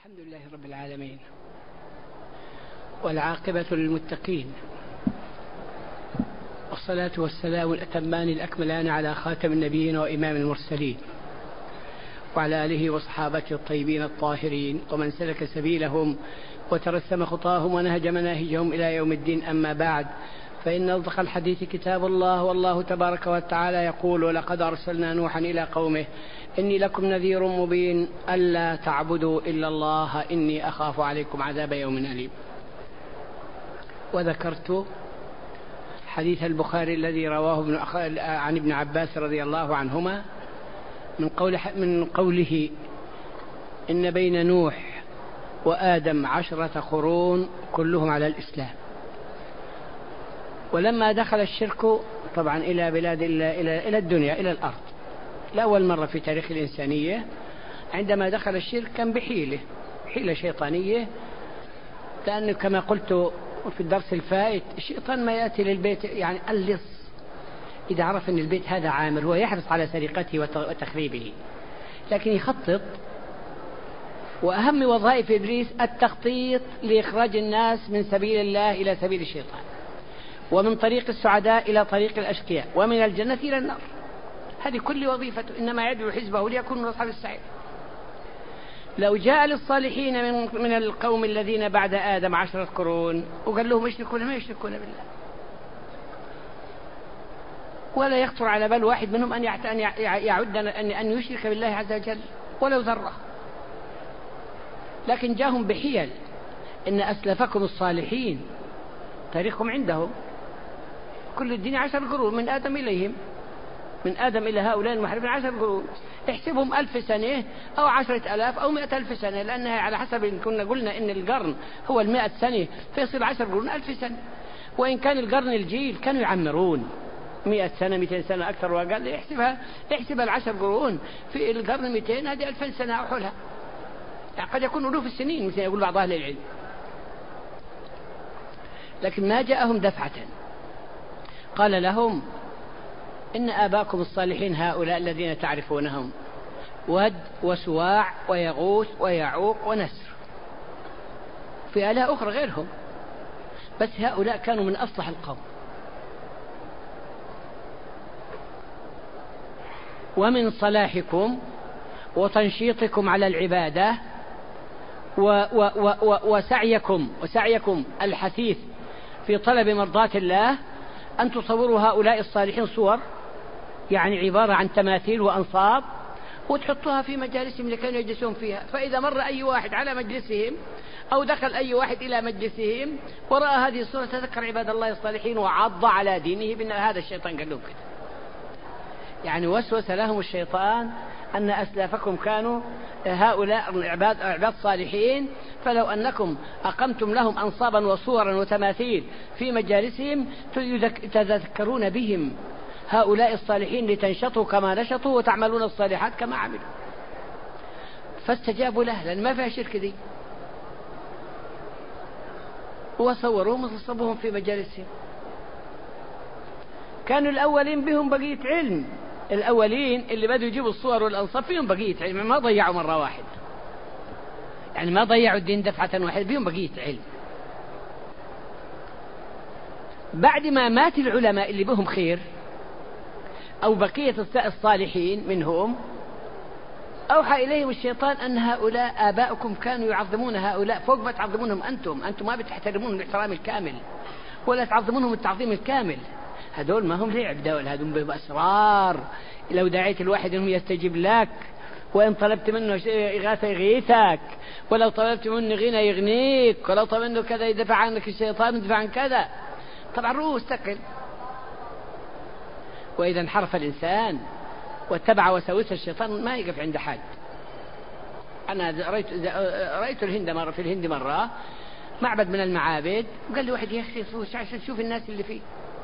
الحمد لله رب العالمين، والعاقبة للمتقين، والصلاة والسلام الأتمان الأكملان على خاتم النبيين وإمام المرسلين، وعلى آله وصحابته الطيبين الطاهرين، ومن سلك سبيلهم وترسم خطاهم ونهج مناهجهم إلى يوم الدين. أما بعد، فإن أصدق الحديث كتاب الله، والله تبارك وتعالى يقول: ولقد أرسلنا نوحا إلى قومه إني لكم نذير مبين ألا تعبدوا إلا الله إني أخاف عليكم عذاب يوم أليم. وذكرت حديث البخاري الذي رواه عن ابن عباس رضي الله عنهما من قوله: إن بين نوح وآدم 10 قرون كلهم على الإسلام. ولما دخل الشرك طبعا إلى بلاد إلى الدنيا، إلى الأرض، لأول مرة في تاريخ الإنسانية، عندما دخل الشرك كان حيلة شيطانية، لأنه كما قلت في الدرس الفائت، الشيطان ما يأتي للبيت يعني اللص، إذا عرف أن البيت هذا عامر هو يحرص على سرقته وتخريبه، لكن يخطط. وأهم وظائف إبليس التخطيط لإخراج الناس من سبيل الله إلى سبيل الشيطان، ومن طريق السعداء إلى طريق الأشقياء، ومن الجنة إلى النار. هذه كل وظيفته، إنما يدعو حزبه ليكونوا من أصحاب السعير. لو جاء للصالحين من القوم الذين بعد آدم 10 قرون وقال لهم يشركون، ما يشركون بالله، ولا يخطر على بال واحد منهم أن يعد أن يشرك بالله عز وجل ولو ذرة. لكن جاءهم بحيل: إن أسلفكم الصالحين تاريخهم عندهم، كل الدنيا 10 قرون من آدم إليهم، من آدم إلى هؤلاء المحاربين 10 قرون، احسبهم 1000 سنة أو 10,000 أو 100,000 سنة، لأنها على حسب إن كنا قلنا إن القرن هو 100 سنة فيصير 10 قرون 1000 سنة. وإن كان القرن الجيل كانوا يعمرون 100 سنة 200 سنة أكثر وأقل، احسب 10 قرون في القرن 200 هذه 2000 سنة أو حولها، يعني قد يكون ألوف السنين مثل يقول بعض أهل العلم. لكن ما جاءهم دفعة، قال لهم: إن آباكم الصالحين هؤلاء الذين تعرفونهم، ود وسواع ويغوث ويعوق ونسر، في آلاء أخرى غيرهم، بس هؤلاء كانوا من أصلح القوم. ومن صلاحكم وتنشيطكم على العبادة وسعيكم الحثيث في طلب مرضاة الله أن تصوروا هؤلاء الصالحين صور، يعني عبارة عن تماثيل وأنصاب، وتحطوها في مجالسهم اللي كانوا يجلسون فيها، فإذا مر أي واحد على مجلسهم أو دخل أي واحد إلى مجلسهم ورأى هذه الصورة تذكر عباد الله الصالحين وعض على دينه بأن هذا الشيطان قال لهم كده. يعني وسوس لهم الشيطان أن أسلافكم كانوا هؤلاء عباد صالحين، فلو أنكم أقمتم لهم أنصابا وصورا وتماثيل في مجالسهم تذكرون بهم هؤلاء الصالحين لتنشطوا كما نشطوا وتعملون الصالحات كما عملوا. فاستجابوا له، لأن ما فيها شرك دي، وصوروهم وصبوهم في مجالسهم. كانوا الأولين بهم بقية علم، الأولين اللي بدوا يجيبوا الصور والأنصاب فيهم بقية علم، ما ضيعوا مرة واحدة، يعني ما ضيعوا الدين دفعة واحدة، بهم بقية علم. بعد ما مات العلماء اللي بهم خير أو بقية الصالحين منهم، أوحى إليهم الشيطان أن هؤلاء آباؤكم كانوا يعظمون هؤلاء فوق ما تعظمونهم أنتم ما بتحترمون الاحترام الكامل ولا تعظمونهم التعظيم الكامل. هذول ما هم لعب، هذول بهم أسرار، لو دعيت الواحد إنهم يستجيب لك، وإن طلبت منه إغاثة يغيثك، ولو طلبت منه غنى يغنيك، ولو طلبت منه كذا يدفع عنك الشيطان يدفع عن كذا. طبعا روح استقل. وإذا انحرف الإنسان واتبع وساوس الشيطان ما يقف عند حد. أنا رأيت في الهند مرة معبد من المعابد، وقال لي واحد: يا أخي عشان تشوف الناس اللي فيه.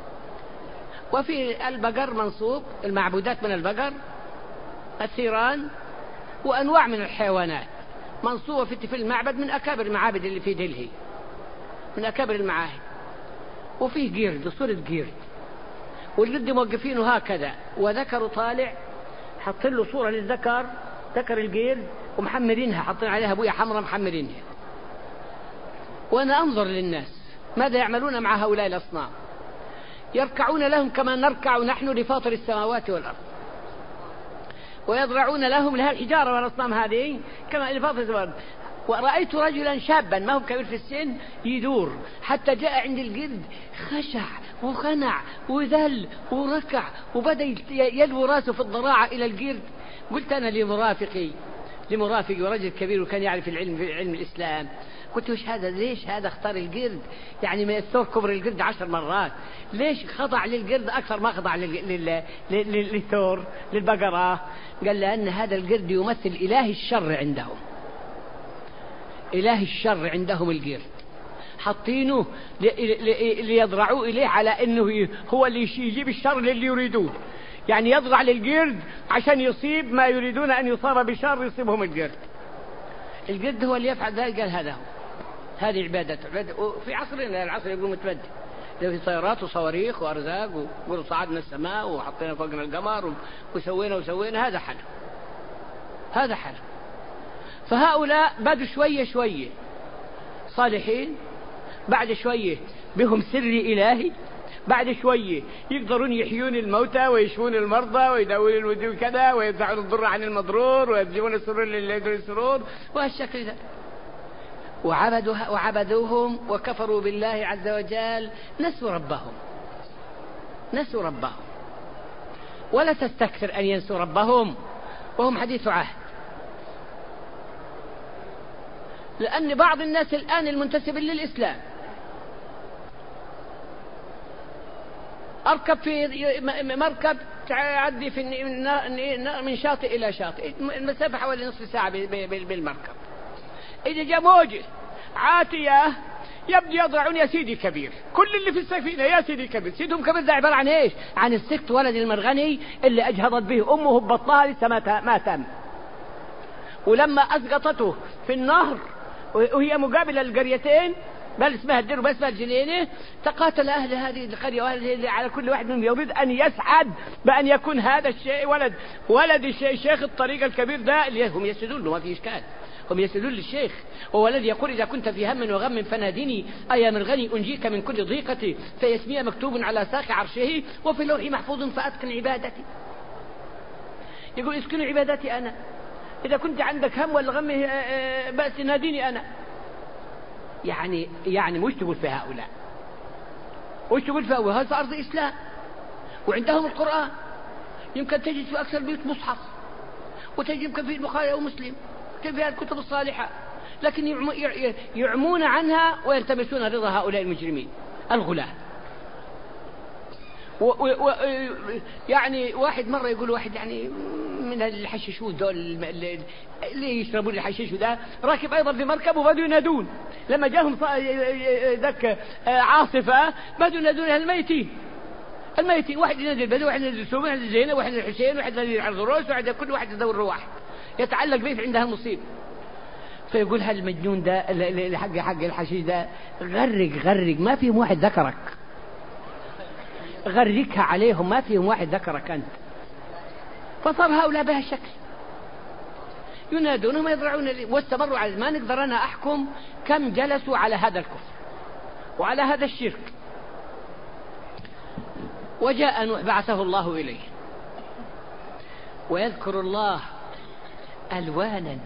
وفي البقر منصوب، المعبودات من البقر، الثيران، وأنواع من الحيوانات منصوبة في المعبد، من أكابر المعابد اللي في دلهي، من أكابر المعاهد. وفيه قرد، صورة قرد، والقرد موقفينه هكذا، وذكر طالع حط له صورة للذكر، ذكر القرد ومحمرينها، حاطين عليها بوية حمراء محمرينها. وأنا أنظر للناس ماذا يعملون مع هؤلاء الأصنام. يركعون لهم كما نركع نحن لفاطر السماوات والأرض، ويضرعون لهم لها الحجارة والأصنام هذه كما لفاطر السماوات. ورأيت رجلا شابا ما هو كبير في السن يدور حتى جاء عند الجلد، خشع وخنع وذل وركع وبدأ يلوي راسه في الضراعة إلى الجلد. قلت أنا لمرافقي ورجل كبير وكان يعرف العلم في علم الإسلام، قلت وش هذا؟ ليش هذا اختار القرد؟ يعني من الثور كبر القرد 10 مرات، ليش خضع للقرد أكثر ما خضع للثور للبقرة؟ قال لأن هذا القرد يمثل إله الشر عندهم، إله الشر عندهم القرد، حاطينه ليضرعوا إليه على أنه هو اللي يجيب الشر للي يريدوه. يعني يضرع للقرد عشان يصيب ما يريدون أن يصاب بشر يصيبهم القرد. القرد هو اللي يفعل ذلك. قال هذا هو، هذه عبادته. وفي عصرنا العصر يقولون متبدل، في طيارات وصواريخ وأرزاق، ويقولوا صعدنا السماء وحطينا فوقنا القمر وسوينا. هذا حل. فهؤلاء بدوا شوية صالحين، بعد شوية بهم سر إلهي، بعد شوية يقدرون يحيون الموتى ويشفون المرضى ويداوون الوجوه كذا ويدفعون الضر عن المضرور ويبذلون السرور للي يدعون السرور وهالشكل ذا. وعبدوهم وكفروا بالله عز وجل، نسوا ربهم. ولا تستكثر أن ينسوا ربهم وهم حديث عهد. لأن بعض الناس الآن المنتسب للإسلام أركب في مركب تعدي من شاطئ إلى شاطئ، المسافة حوالي نصف ساعة بالمركب. إذا جاء موجة عاتية يبدو يضرعون يا سيدي كبير، كل اللي في السفينة يا سيدي كبير. سيدهم كبير ده عبارة عن إيش؟ عن السكت ولد المرغني اللي أجهضت به أمه ببطنها لسه ما تم. ولما أسقطته في النهر وهي مقابلة للقريتين، بل اسمها الدر وبل اسمها الجنينة، تقاتل أهل هذه القرية وأهل على كل واحد منهم يريد أن يسعد بأن يكون هذا الشيء ولد شيخ الطريق الكبير ده اللي هم يسجدون له، ما في إشكال، هم يسجدون للشيخ. هو الذي يقول إذا كنت في هم وغم فنادني أيا من غني أنجيك من كل ضيقتي، فيسمي مكتوب على ساق عرشه وفي اللوح محفوظ فأتقن عبادتي. يقول اسكنوا عبادتي أنا، إذا كنت عندك هم ولا غم بأس ناديني أنا. يعني مش تقول في هؤلاء، وش تقول في هؤلاء؟ هذا أرض إسلام وعندهم القرآن، يمكن تجد في أكثر بيوت مصحف، وتجد يمكن في البخاري أو مسلم في الكتب الصالحة، لكن يعمون عنها ويلتمسون رضا هؤلاء المجرمين الغلاة. يعني واحد مرة يقول واحد يعني من الحشيشون دول اللي يشربون الحشيش ده راكب أيضا في مركب وبدوا ينادون، لما جاهم ذاك عاصفة بدوا ينادون الميتين، واحد ينادي البدو، واحد ينادي السومن، واحد الزينة، واحد الحسين، واحد ينادي على الغروس، كل واحد يدور رواح يتعلق به عندها المصيبة. فيقول هالمجنون ده اللي حق الحشيش ده غرق ما فيهم واحد ذكرك، غرقها عليهم ما فيهم واحد ذكرك أنت. فصار هؤلاء بها الشكل ينادونهم يضرعون واستمروا على ما نقدر أنا أحكم كم جلسوا على هذا الكفر وعلى هذا الشرك. وجاء نوح بعثه الله إليه، ويذكر الله ألوانا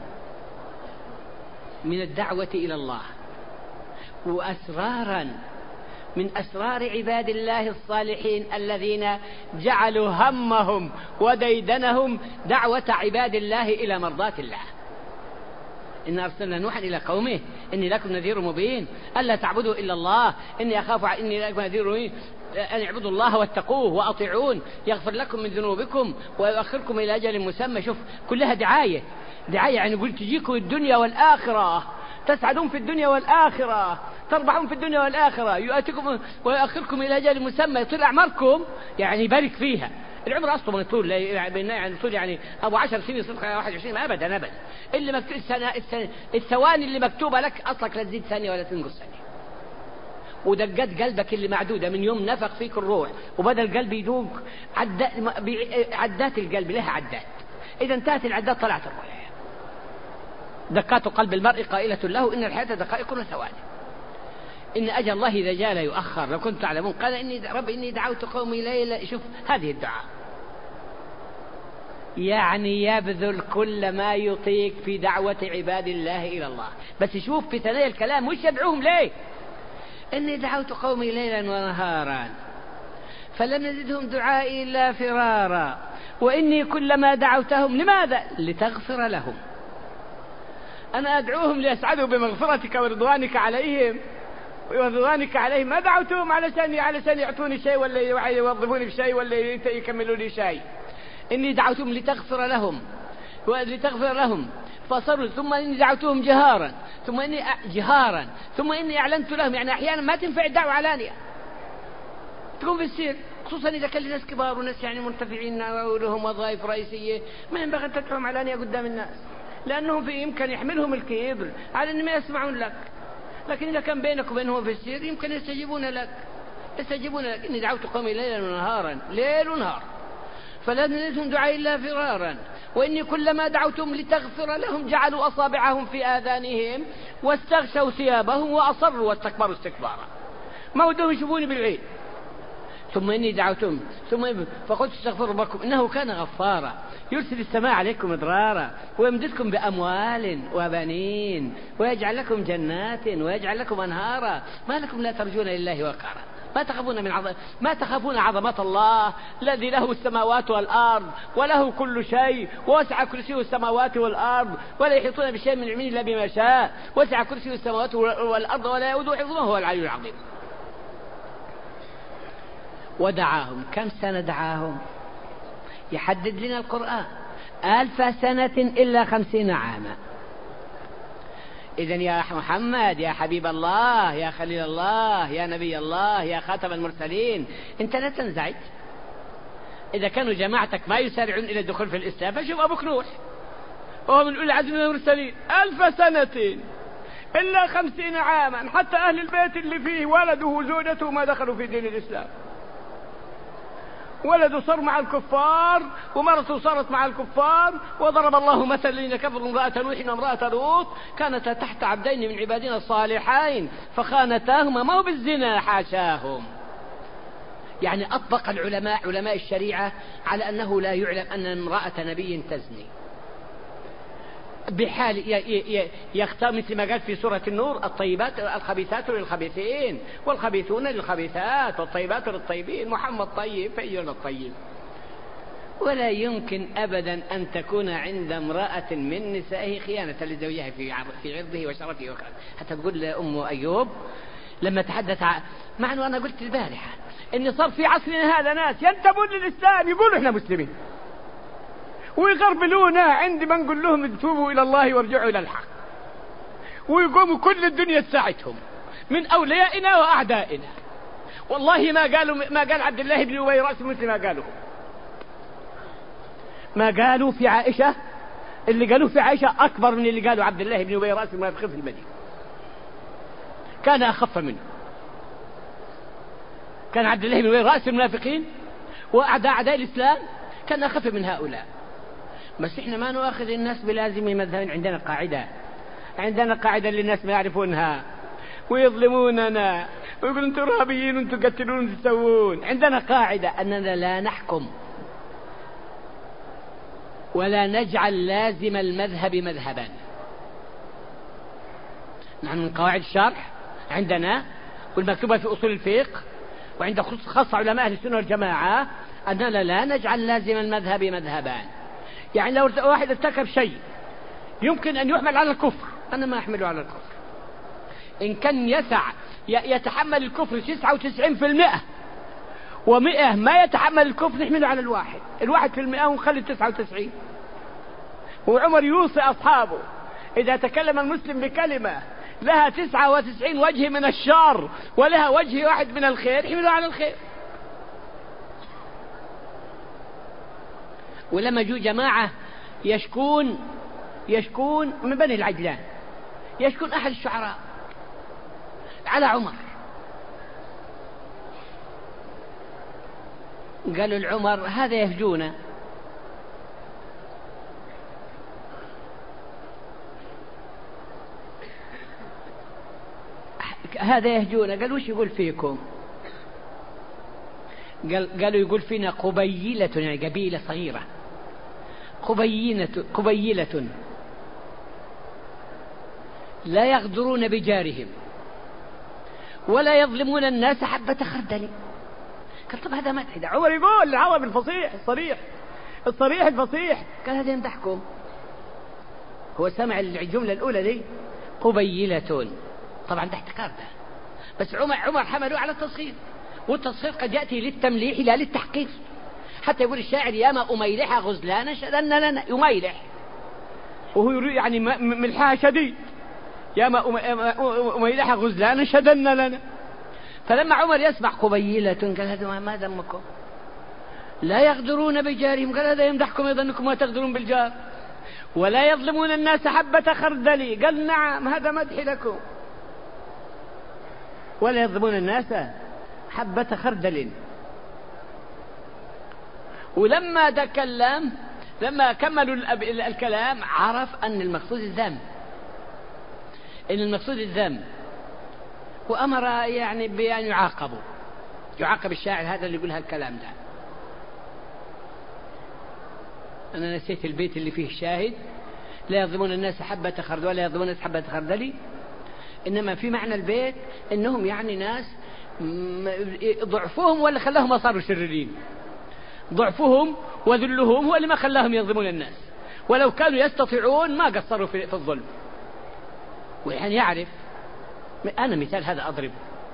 من الدعوة إلى الله وأسرارا من أسرار عباد الله الصالحين الذين جعلوا همهم وديدنهم دعوة عباد الله إلى مرضاة الله. إن أرسلنا نوحا إلى قومه إني لكم نذير مبين ألا تعبدوا إلا الله إني أخاف إني لكم نذير مبين أن اعبدوا الله واتقوه وأطيعون يغفر لكم من ذنوبكم ويؤخركم إلى أجل مسمى. شوف كلها دعاية يعني يقول تجيكم الدنيا والآخرة، تسعدون في الدنيا والآخرة، تربحون في الدنيا والآخرة، يؤتكم ويؤخركم إلى أجل مسمى، يطول أعماركم يعني يبارك فيها. العمر أصله من طول يعني طول يعني أبو 10 سنين يصير 21 أبدا اللي مكتوب الثواني اللي مكتوبة لك أصلك لا تزيد ثانية ولا تنقص ثانية. ودقات قلبك اللي معدودة من يوم نفخ فيك الروح وبدأ القلب يدوق عدات القلب لها عدات، إذا انتهت العدات طلعت الروح. دقات قلب المرء قائلة له إن الحياة دقائق وثواني، إن أجل الله إذا جاء لا يؤخر، لو كنتم تعلمون. قال رب إني دعوت قومي ليلا. شوف هذه الدعاء، يعني يبذل كل ما يطيق في دعوة عباد الله إلى الله. بس شوف في ثنايا الكلام وش يدعوهم ليه؟ إني دعوت قومي ليلا ونهارا فلم يزدهم دعائي إلا فرارا وإني كلما دعوتهم لماذا؟ لتغفر لهم. أنا أدعوهم ليسعدوا بمغفرتك ورضوانك عليهم ورضوانك عليهم، ما دعوتهم علشان يعطوني شيء ولا يوظفوني بشيء ولا يكملوا لي شيء. إني دعوتهم لتغفر لهم فصروا، ثم إني دعوتهم جهارا ثم إني أعلنت لهم. يعني أحيانا ما تنفع الدعوة علانية، تكون في السر، خصوصا إذا كان لناس كبار وناس يعني مرتفعين ولهم وظائف رئيسية، ما ينبغي أن تدعوهم علانية قدام الناس، لأنهم في يمكن يحملهم الكبر على أن ما يسمعون لك. لكن إذا كان بينك وبينهم في السر يمكن يستجيبون لك. إني دعوت قومي ليلا ونهارا، ليل ونهار، فلا يزدهم دعائي إلا فرارا وإني كلما دعوتهم لتغفر لهم جعلوا أصابعهم في آذانهم واستغشوا ثيابهم وأصروا واستكبروا استكبارا، ما ودهم يشوفوني بالعيد. ثم إني دعوتهم فقلت استغفروا ربكم إنه كان غفارا يرسل السماء عليكم مدرارا ويمددكم بأموال وبنين ويجعل لكم جنات ويجعل لكم أنهارا ما لكم لا ترجون لله وقارا ما تخافون عظمة الله الذي له السماوات والأرض وله كل شيء ووسع كرسيه السماوات والأرض ولا يحيطون بشيء من علمه إلا بما شاء وسع كرسيه السماوات والأرض ولا يؤوده حفظهما هو العلي العظيم. ودعاهم كم سنة دعاهم؟ يحدد لنا القرآن 1000 سنة إلا 50 عاما. إذن يا محمد يا حبيب الله يا خليل الله يا نبي الله يا خاتم المرسلين، أنت لا تنزعج إذا كانوا جماعتك ما يسارعون إلى الدخول في الإسلام. فشوف أبوك نوح وهو من أولي العزم من المرسلين 1000 سنة إلا 50 عاما، حتى أهل البيت اللي فيه ولده وزوجته ما دخلوا في دين الإسلام. ولده صار مع الكفار ومرته صارت مع الكفار. وضرب الله مثل الذين كفروا امرأة نوح وامرأة لوط كانتا تحت عبدين من عبادنا الصالحين فخانتاهما، ما هو بالزنا حاشاهم. يعني أطبق العلماء علماء الشريعة على أنه لا يعلم أن امرأة نبي تزني بحال يختار، مثل ما قال في سورة النور الطيبات الخبيثات للخبيثين والخبيثون للخبيثات والطيبات للطيبين، محمد طيب فإينا الطيب. ولا يمكن أبدا أن تكون عند امرأة من نسائه خيانة لزوجها في عرضه وشرفه وكرامته. حتى تقول أم أيوب لما تحدث مع أنه أنا قلت البارحة إن صار في عصرنا هذا ناس ينتمون للإسلام يقولوا إحنا مسلمين ويغربلونا عندما نقول لهم توبوا إلى الله وارجعوا إلى الحق، ويقوموا كل الدنيا تساعدهم من أوليائنا وأعدائنا. والله ما قال عبد الله بن أبي رأس مثل ما قالوا في عائشة. اللي قالوه في عائشة أكبر من اللي قالوا عبد الله بن أبي رأس المنافق في المدينة، كان أخف منه. كان عبد الله بن أبي رأس المنافقين وأعداء الإسلام كان أخف من هؤلاء. بس إحنا ما نؤاخذ الناس بلازم مذهب. عندنا قاعدة اللي الناس ما يعرفونها ويظلموننا ويقولون أنتم إرهابيين وأنتم تقتلون وأنتم تسوون. عندنا قاعدة أننا لا نحكم ولا نجعل لازم المذهب مذهبا. نحن من قواعد الشرح عندنا والمكتوبة في أصول الفقه وعند خاصة علماء أهل السنة والجماعة أننا لا نجعل لازم المذهب مذهبان. يعني لو واحد ارتكب شيء يمكن أن يحمل على الكفر، أنا ما أحمله على الكفر. إن كان يتحمل الكفر 99% و100 ما يتحمل الكفر نحمله على 1% ونخلي 99. وعمر يوصي أصحابه إذا تكلم المسلم بكلمة لها 99 وجه من الشر ولها وجه واحد من الخير يحمله على الخير. ولما جو جماعة يشكون من بني العجلان، يشكون أحد الشعراء على عمر، قالوا العمر هذا يهجونا. هذا يهجونا. قال وش يقول فيكم؟ قالوا يقول فينا قبيلة، يعني قبيلة صغيرة، قبيلة لا يغدرون بجارهم ولا يظلمون الناس حبة خردل. قال طب هذا مدح. عمر يقول العرب الفصيح الصريح الفصيح، قال هذا يمدحكم. هو سمع الجملة الأولى دي قبيلة، طبعا ده احتقار ده، بس عمر حملوا على التصغير، والتصغير قد يأتي للتمليح لا للتحقير. حتى يقول الشاعر يا ما أميلح غزلان شدن لنا، يميلح وهو يعني ملحها شديد، يا ما أميلح غزلان شدن لنا. فلما عمر يسمع قبيلة قال هذا ما ذمكم؟ لا يغدرون بجارهم، قال هذا يمدحكم أيضا أنكم ما تغدرون بالجار، ولا يظلمون الناس حبة خردل، قال نعم هذا مدح لكم، ولا يظلمون الناس حبة خردل. ولما تكلم، لما كملوا الكلام عرف أن المقصود الذم، وأمر يعني بأن يعاقب الشاعر هذا اللي يقول هالكلام ده. أنا نسيت البيت اللي فيه الشاهد، لا يظلمون الناس حبة خردل ولا يظلمون الناس حبة خردل، إنما في معنى البيت إنهم يعني ناس ضعفهم ولا خلاهم صاروا شريرين، ضعفهم وذلهم هو اللي ما خلاهم يظلمون الناس، ولو كانوا يستطيعون ما قصروا في الظلم. ويعني يعرف، أنا مثال هذا أضربه،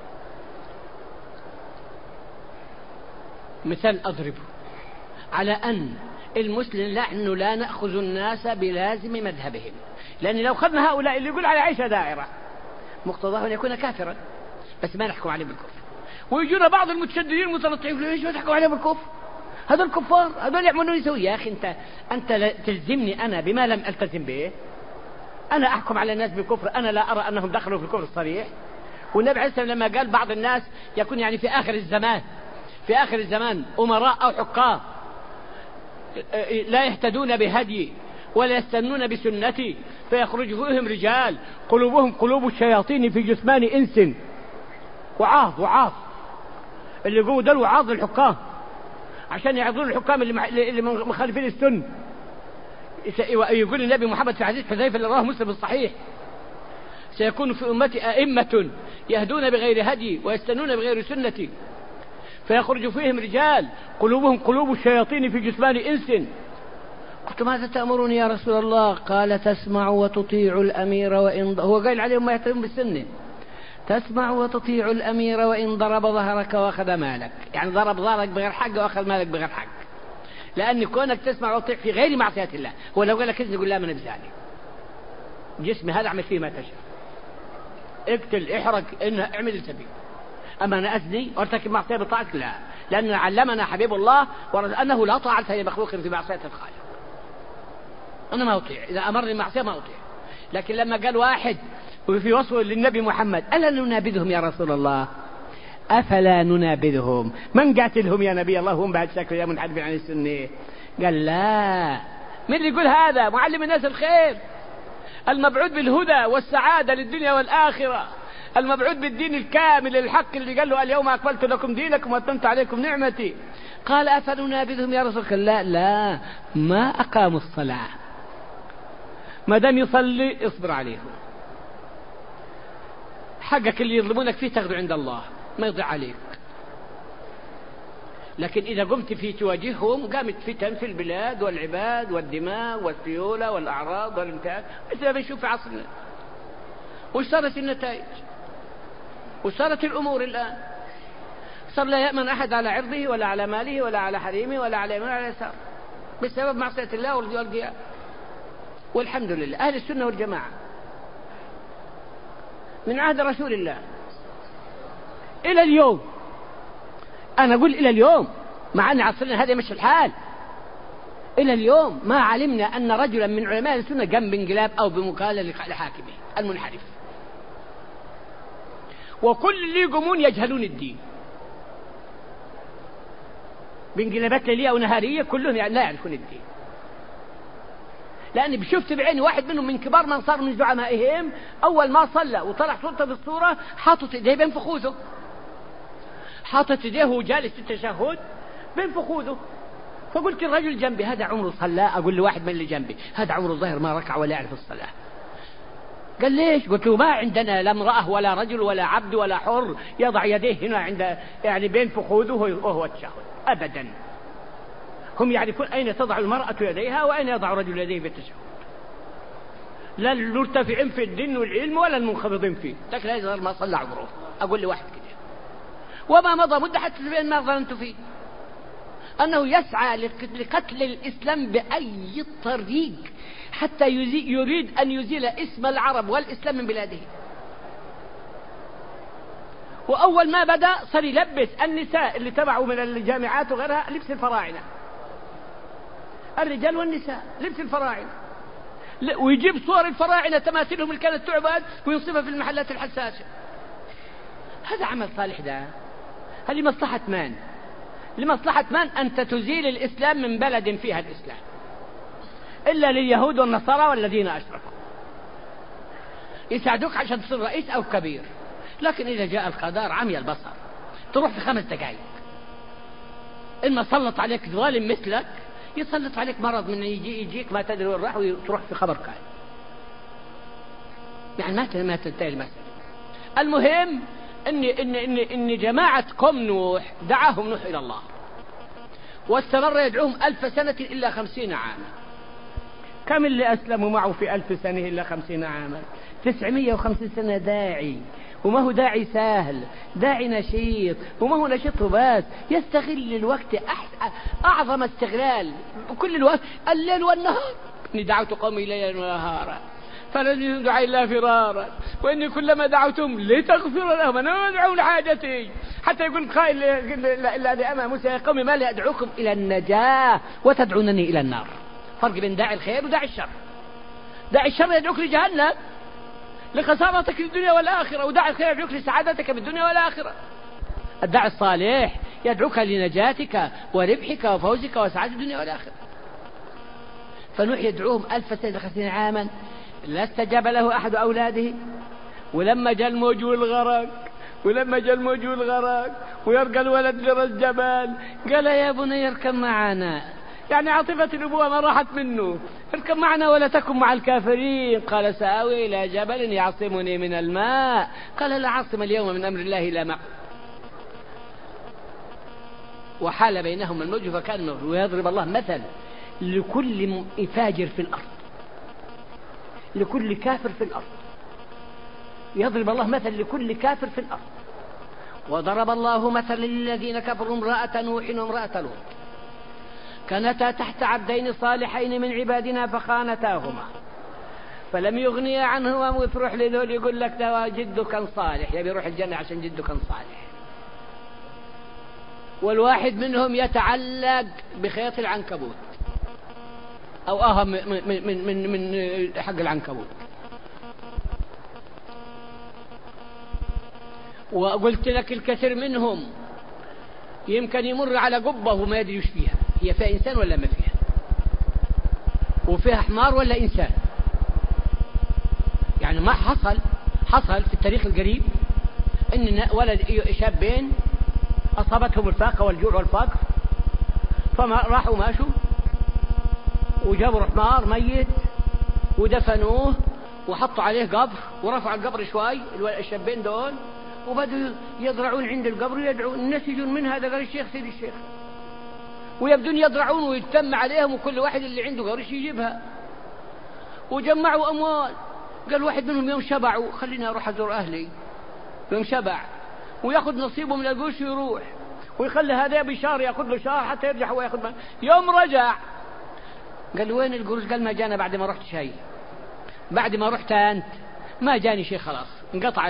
مثال أضربه على أن المسلم نحن لا نأخذ الناس بلازم مذهبهم، لأن لو أخذنا هؤلاء اللي يقول على عيشة دائرة مقتضاه أن يكون كافرا، بس ما نحكم عليه بالكفر. ويجونا بعض المتشددين المتنطعين ليش ما تحكم عليه بالكفر؟ هذا الكفار هذول يعملون يسوي. يا أخي أنت تلزمني أنا بما لم ألتزم به، أنا أحكم على الناس بالكفر، أنا لا أرى أنهم دخلوا في الكفر الصريح. والنبي عليه السلام لما قال بعض الناس يكون يعني في آخر الزمان أمراء أو حكام لا يهتدون بهدي ولا يستنون بسنتي، فيخرج فيهم رجال قلوبهم قلوب الشياطين في جثمان إنس، وعاظ اللي يقولوا ده وعاظ الحكام عشان يعظون الحكام اللي مخالفين السنة. يقول النبي محمد في حديث حذيفة اللي رواه مسلم الصحيح سيكون في أمتي أئمة يهدون بغير هدي ويستنون بغير سنتي، فيخرج فيهم رجال قلوبهم قلوب الشياطين في جثمان إنس. قلت ماذا تأمرني يا رسول الله؟ قال تسمع وتطيع الأمير وإن هو قال عليهم ما يهتدون بالسنة، تسمع وتطيع الأمير وإن ضرب ظهرك وأخذ مالك، يعني ضرب ظهرك بغير حق وأخذ مالك بغير حق، لأن كونك تسمع وتطيع في غير معصية الله. هو لو قال لك كذا يقول لا من بزاني جسمي هذا أعمل فيه ما تشاء، اقتل احرق اعمل سبيل، أما أنا أزني وارتكب معصية بطاعة لا، لأن علمنا حبيب الله أنه لا طاعة لمخلوق في معصية الخالق. أنا ما أطيع، إذا أمرني معصية ما أطيع. لكن لما قال واحد وفي وصفه للنبي محمد ألا ننابذهم يا رسول الله؟ أفلا ننابذهم؟ من قاتلهم يا نبي الله هم بعد شكل يا منحرفين عن السنة؟ قال لا، من اللي يقول هذا؟ معلم الناس الخير، المبعوث بالهدى والسعادة للدنيا والآخرة، المبعوث بالدين الكامل الحق اللي قال له اليوم أكملت لكم دينكم وأتممت عليكم نعمتي. قال أفننابذهم يا رسول الله؟ لا، ما أقاموا الصلاة، ما دام يصلي اصبر عليهم، حقك اللي يظلمونك فيه تاخذه عند الله ما يضيع عليك. لكن إذا قمت في تواجههم قامت فتن في البلاد والعباد والدماء والسيولة والأعراض والانتهاك، مثل ما بنشوف في عصرنا. وش صارت النتائج؟ وش صارت الأمور الآن؟ صار لا يأمن أحد على عرضه ولا على ماله ولا على حريمه ولا على يمين ولا على يسار بسبب معصية الله والقيام. والحمد لله أهل السنة والجماعة من عهد رسول الله إلى اليوم، أنا أقول إلى اليوم مع أن عصرنا هذا مش الحال، إلى اليوم ما علمنا أن رجلا من علماء السنة قام بانقلاب أو بمقالة لحاكمه المنحرف. وكل اللي يقومون يجهلون الدين بانقلابات ليلية أو نهارية، كلهم لا يعرفون الدين. لأني شفت بعيني واحد منهم من كبار من صار من زعمائهم أول ما صلى وطلع صورته بالصورة حاطط إيديه بين فخوذه، حاطط إيديه وهو جالس في التشهد بين فخوذه. فقلت الرجل جنبي هذا عمره صلى، أقول لواحد من اللي جنبي هذا عمره ظهر ما ركع ولا يعرف الصلاة. قال ليش؟ قلت له ما عندنا لا امرأة ولا رجل ولا عبد ولا حر يضع يديه هنا عند يعني بين فخوذه وهو التشهد أبدا. هم يعرفون أين تضع المرأة يديها وأين يضع الرجل يديه في التشهد، لا المرتفعين في الدين والعلم ولا المنخفضين فيه، لكن لا يظهر ما صلى عمره. أقول لواحد كده وما مضى مدة حتى بأن ما ظننت فيه أنه يسعى لقتل الإسلام بأي طريق حتى يريد أن يزيل اسم العرب والإسلام من بلاده. وأول ما بدأ صار يلبس النساء اللي تبعوا من الجامعات وغيرها لبس الفراعنة، الرجال والنساء لبس الفراعنة، ويجيب صور الفراعنة تماثيلهم اللي كانت تعبد وينصبها في المحلات الحساسة. هذا عمل صالح ده؟ هل لمصلحة من؟ لمصلحة من أنت تزيل الإسلام من بلد فيها الإسلام؟ إلا لليهود والنصارى والذين أشركوا يساعدوك عشان تصير رئيس أو كبير. لكن إذا جاء القدر عمي البصر تروح في 5 دقائق. إما سلط عليك ظالم مثلك يسلط عليك مرض من يجيك ما تدري وين راح وتروح في خبر كان. يعني ما تنتهي المسألة. المهم إن جماعة قوم نوح دعاهم نوح إلى الله واستمر يدعوهم 1000 سنة إلا 50 عاما. كم اللي أسلموا معه في 1000 سنة إلا 50 عاما؟ 950 سنة داعي، وما هو داعي سهل، داعي نشيط، وما هو نشيط بس يستغل الوقت أعظم استغلال كل الوقت الليل والنهار. إني دعوت قومي ليلا ونهارا فلن يدعوا إلا فرارا وإني كلما دعوتهم لتغفر لهم أنا أدعو لحاجتي. حتى يقول قائل الذي أمام موسى يا قوم ما لي أدعوكم إلى النجاة وتدعونني إلى النار. فرق بين داعي الخير وداعي الشر. داعي الشر يدعوك لجهنم لخسارتك في الدنيا والآخرة، وداعي الخير يدعوك لسعادتك في الدنيا والآخرة. الداعي الصالح يدعوك لنجاتك وربحك وفوزك وسعادة الدنيا والآخرة. فنوح يدعوهم 1000 سنة 50 عاما لا استجاب له أحد أولاده. ولما جاء الموج والغرق ويرقى الولد جرى الجبل قال يا بني اركب معنا، يعني عاطفة الأبوة ما راحت منه، اركب معنا ولا تكن مع الكافرين. قال سآوي إلى جبل يعصمني من الماء قال لا عاصم اليوم من أمر الله إلا ما وحال بينهم الموج فكان الموج. ويضرب الله مثل لكل فاجر في الأرض، لكل كافر في الأرض، يضرب الله مثل لكل كافر في الأرض. وضرب الله مثل للذين كفروا امرأة نوح وامرأة لوط كانتا تحت عبدين صالحين من عبادنا فخانتاهما فلم يغنيا عنهما. وتروح لذول يقول لك ده جده كان صالح، يبي يروح الجنة عشان جده كان صالح. والواحد منهم يتعلق بخيط العنكبوت أو أهم من حق العنكبوت. وقلت لك الكثير منهم يمكن يمر على قبة وما يدري وش فيها، هي فيها إنسان ولا ما فيها، وفيها حمار ولا إنسان. يعني ما حصل في التاريخ القريب إن ولد شابين أصابتهم الفاقة والجوع والفقر فما راحوا ماشوا وجابوا حمار ميت ودفنوه وحطوا عليه قبر ورفعوا القبر شوي الشابين دول وبدوا يضرعون عند القبر ويدعون الناس يجون من هذا قال الشيخ سيد الشيخ، ويبدون يضرعون ويتم عليهم وكل واحد اللي عنده قرش يجيبها. وجمعوا أموال. قال واحد منهم يوم شبعوا خليني أروح أزور أهلي، يوم شبع ويأخذ نصيبه من القرش ويروح ويخلي هذا بشار يأخذ له شهر حتى يرجع هو يأخذ يوم رجع قال وين القرش؟ قال ما جانا بعد ما رحت شيء، بعد ما رحت أنت ما جاني شيء خلاص انقطع.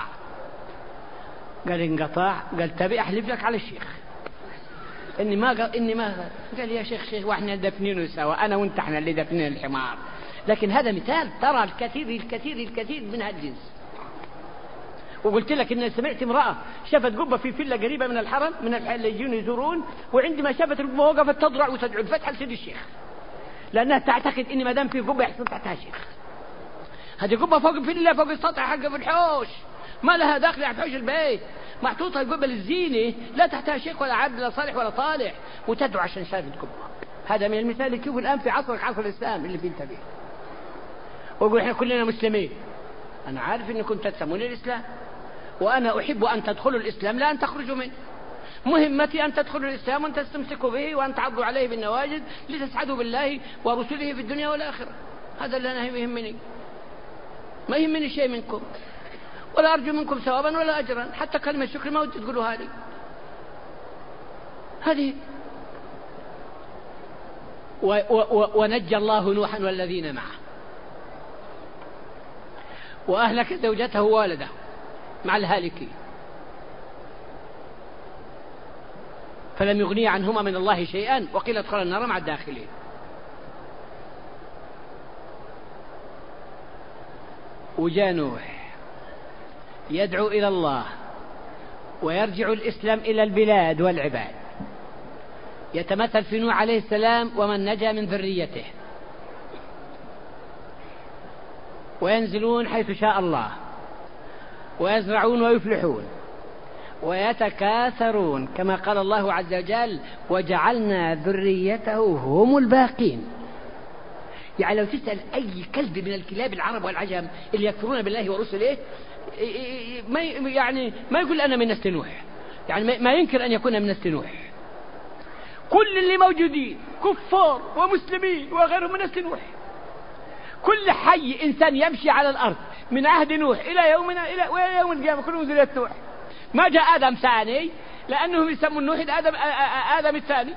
قال انقطع؟ قال تبي أحلف لك على الشيخ إني ما قال يا شيخ واحنا دفنينه سوا أنا وانت احنا اللي دفنين الحمار. لكن هذا مثال ترى الكثير من هالجنس. وقلت لك إن سمعت امرأة شافت قبة في فيلا قريبة من الحرم من اللي يجون يزورون، وعندما شافت القبة وقفت تضرع وتدعو الفتحة لسيد الشيخ لأنها تعتقد إن ما دام في قبة يحصل تحتها شيخ. هذه قبة فوق في الله، فوق السطح حقه في الحوش، ما لها داخل على حوش البيت، محطوطة القبة للزينة، لا تحتها شيخ ولا عبد ولا صالح ولا طالح، وتدعو عشان شايف القبة. هذا من المثال اللي تشوفه الآن في عصرك، عصر الإسلام اللي فيه انتبه. ويقول إحنا كلنا مسلمين. أنا عارف إنكم تنتمون للإسلام، وأنا أحب أن تدخلوا الإسلام لا أن تخرجوا منه. مهمتي أن تدخلوا الإسلام وأن تستمسكوا به وأن تعضوا عليه بالنواجذ لتسعدوا بالله ورسله في الدنيا والآخرة. هذا اللي أنا يهمني، ما يهمني شيء منكم، ولا أرجو منكم ثوابا ولا أجرا، حتى كلمة شكر ما ودي تقولوا هذه. ونجى الله نوحا والذين معه، وأهلك زوجته ووالده مع الهالكين، فلم يغني عنهما من الله شيئا، وقيل ادخل النار مع الداخلين. وجاء نوح يدعو إلى الله، ويرجع الإسلام إلى البلاد والعباد، يتمثل في نوح عليه السلام ومن نجا من ذريته، وينزلون حيث شاء الله، ويزرعون ويفلحون ويتكاثرون، كما قال الله عز وجل وجعلنا ذريته هم الباقين. يعني لو تسأل أي كلب من الكلاب العرب والعجم اللي يكفرون بالله ورسله، ما يقول أنا من نسل نوح، يعني ما ينكر أن يكون من نسل نوح. كل اللي موجودين كفار ومسلمين وغيرهم من نسل نوح. كل حي إنسان يمشي على الأرض من عهد نوح إلى يومنا إلى يوم القيامة كلهم ذرية نوح. ما جاء آدم ثاني، لأنهم يسمون نوح آدم الثاني.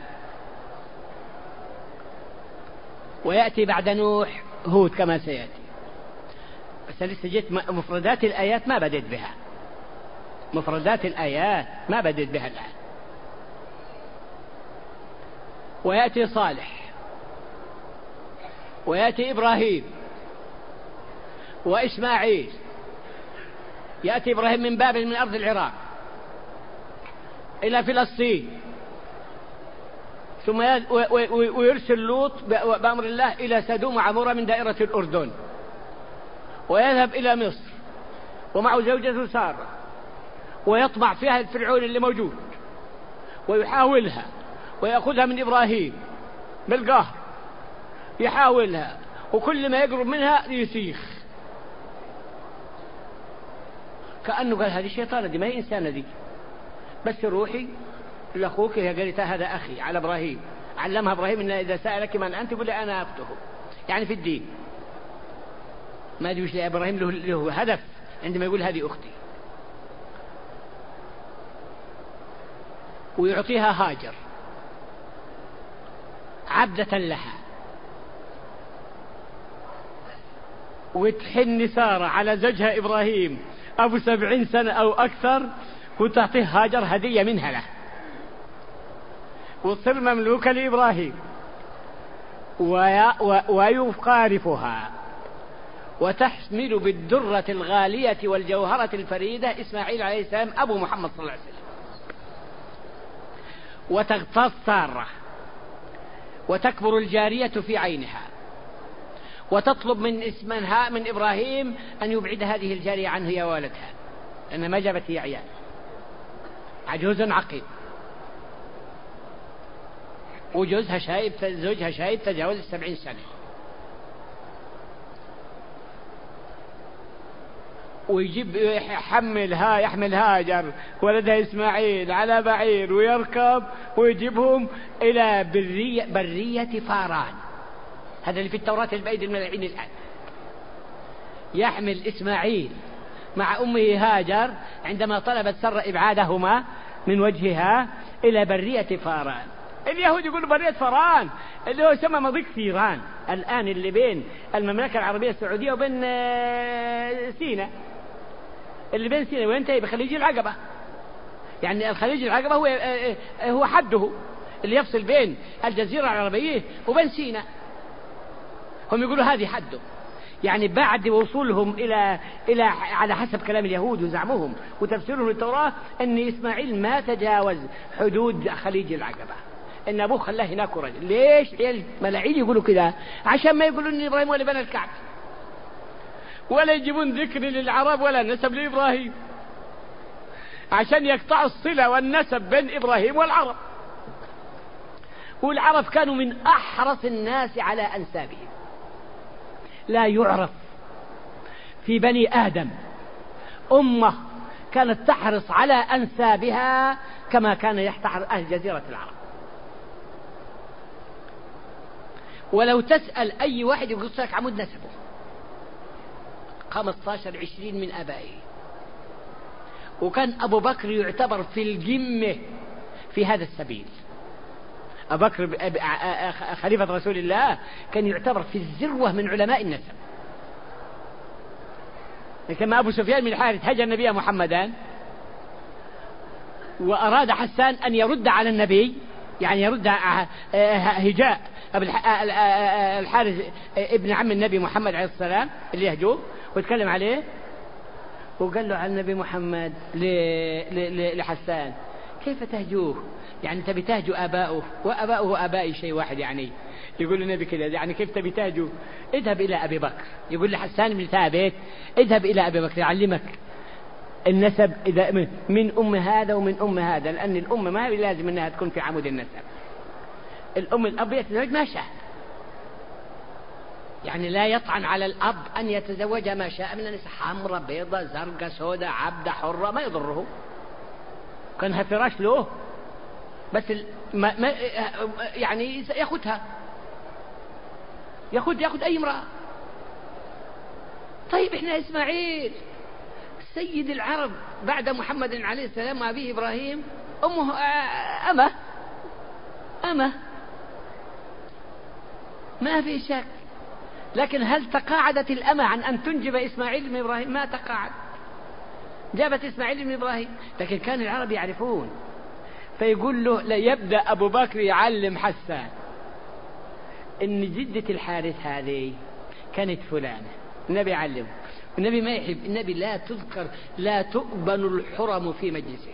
ويأتي بعد نوح هود كما سيأتي. بس لسه جيت مفردات الآيات ما بدأت بها، مفردات الآيات ما بدأت بها الآن. ويأتي صالح، ويأتي إبراهيم وإسماعيل. يأتي إبراهيم من بابل من أرض العراق إلى فلسطين، ثم ويرسل لوط بأمر الله إلى سدوم وعمورة من دائرة الأردن، ويذهب إلى مصر ومعه زوجته سارة، ويطمع فيها الفرعون اللي موجود، ويحاولها ويأخذها من إبراهيم بالقهر، يحاولها، وكل ما يقرب منها يسيخ، كأنه قال هذه شيطانة دي، ما هي إنسانة دي، بس روحي لأخوك. هي قالت هذا أخي على إبراهيم، علمها إبراهيم إن إذا سألك من أنت قل لي أنا أخته، يعني في الدين. ما أدري وش إبراهيم له هدف عندما يقول هذه أختي. ويعطيها هاجر عبدة لها، وتحن سارة على زوجها إبراهيم أبو 70 سنة أو أكثر، وتعطيه هاجر هدية منها له، وتصير مملوكة لإبراهيم، ويقارفها، وتحمل بالدرة الغالية والجوهرة الفريدة إسماعيل عليه السلام أبو محمد صلى الله عليه وسلم. وتغتاظ سارة، وتكبر الجارية في عينها، وتطلب من إبراهيم أن يبعد هذه الجارية عنه يا والدها، لأن ما جابت هي عيال، عجوز عقيم، وجوزها شايب تجاوز 70 سنة. ويجيب يحمل هاجر ولدها إسماعيل على بعير ويركب، ويجيبهم إلى برية فاران. هذا اللي في التوراة البعيد الملعين الآن. يحمل إسماعيل مع أمه هاجر عندما طلبت سارة إبعادهما من وجهها إلى برية فاران. اليهود يقولوا برية فاران اللي هو يسمى مضيق فيران الآن، اللي بين المملكة العربية السعودية وبين سيناء، اللي بين سيناء وينتهي بخليج العقبة. يعني الخليج العقبة هو حده اللي يفصل بين الجزيرة العربية وبين سيناء. هم يقولوا هذه حده. يعني بعد وصولهم إلى على حسب كلام اليهود وزعمهم وتفسيرهم للتوراة أن إسماعيل ما تجاوز حدود خليج العقبة، إن أبوه خلاه هناك رجل. ليش عيال ملاعين يقولوا كذا؟ عشان ما يقولون إن إبراهيم ولا بنى الكعبة، ولا يجيبون ذكر للعرب ولا نسب لإبراهيم، عشان يقطعوا الصلة والنسب بين إبراهيم والعرب. والعرب كانوا من أحرص الناس على أنسابهم. لا يعرف في بني آدم أمة كانت تحرص على أنسابها كما كان يحتحر أهل جزيرة العرب. ولو تسأل أي واحد يقول لك عمود نسبه 15-20 من أبائه. وكان أبو بكر يعتبر في القمة في هذا السبيل. أبو بكر خليفة رسول الله كان يعتبر في الذروة من علماء النسب. كما أبو سفيان بن الحارث هجر النبي محمدا وأراد حسان أن يرد على النبي، يعني يرد هجاء الحارث ابن عم النبي محمد عليه السلام اللي يهجوه ويتكلم عليه، وقال له على النبي محمد لحسان كيف تهجوه؟ يعني تبي تهجو آباؤه وآباؤه آبائي شيء واحد. يعني يقول النبي كذا، يعني كيف تبي تهجو؟ اذهب إلى أبي بكر. يقول لحسان بن ثابت اذهب إلى أبي بكر يعلمك النسب إذا من أم هذا ومن أم هذا، لأن الأم ما لازم أنها تكون في عمود النسب. الأم الأب يتزوج ما شاء، يعني لا يطعن على الأب أن يتزوج ما شاء من النساء، حمراء بيضاء زرقاء سوداء عبدة حرة ما يضره، كانها فراش له، بس يعني ياخدها، ياخد أي امرأة. طيب إحنا إسماعيل سيد العرب بعد محمد عليه السلام وأبيه إبراهيم أمه أمه ما في شك. لكن هل تقاعدت الأمة عن أن تنجب إسماعيل من إبراهيم؟ ما تقاعد، جابت إسماعيل من إبراهيم. لكن كان العرب يعرفون، فيقول له لا يبدأ أبو بكر يعلم حسان إن جدة الحارث هذه كانت فلانة. النبي علمه، النبي ما يحب، النبي لا تذكر، لا تؤبن الحرم في مجلسه،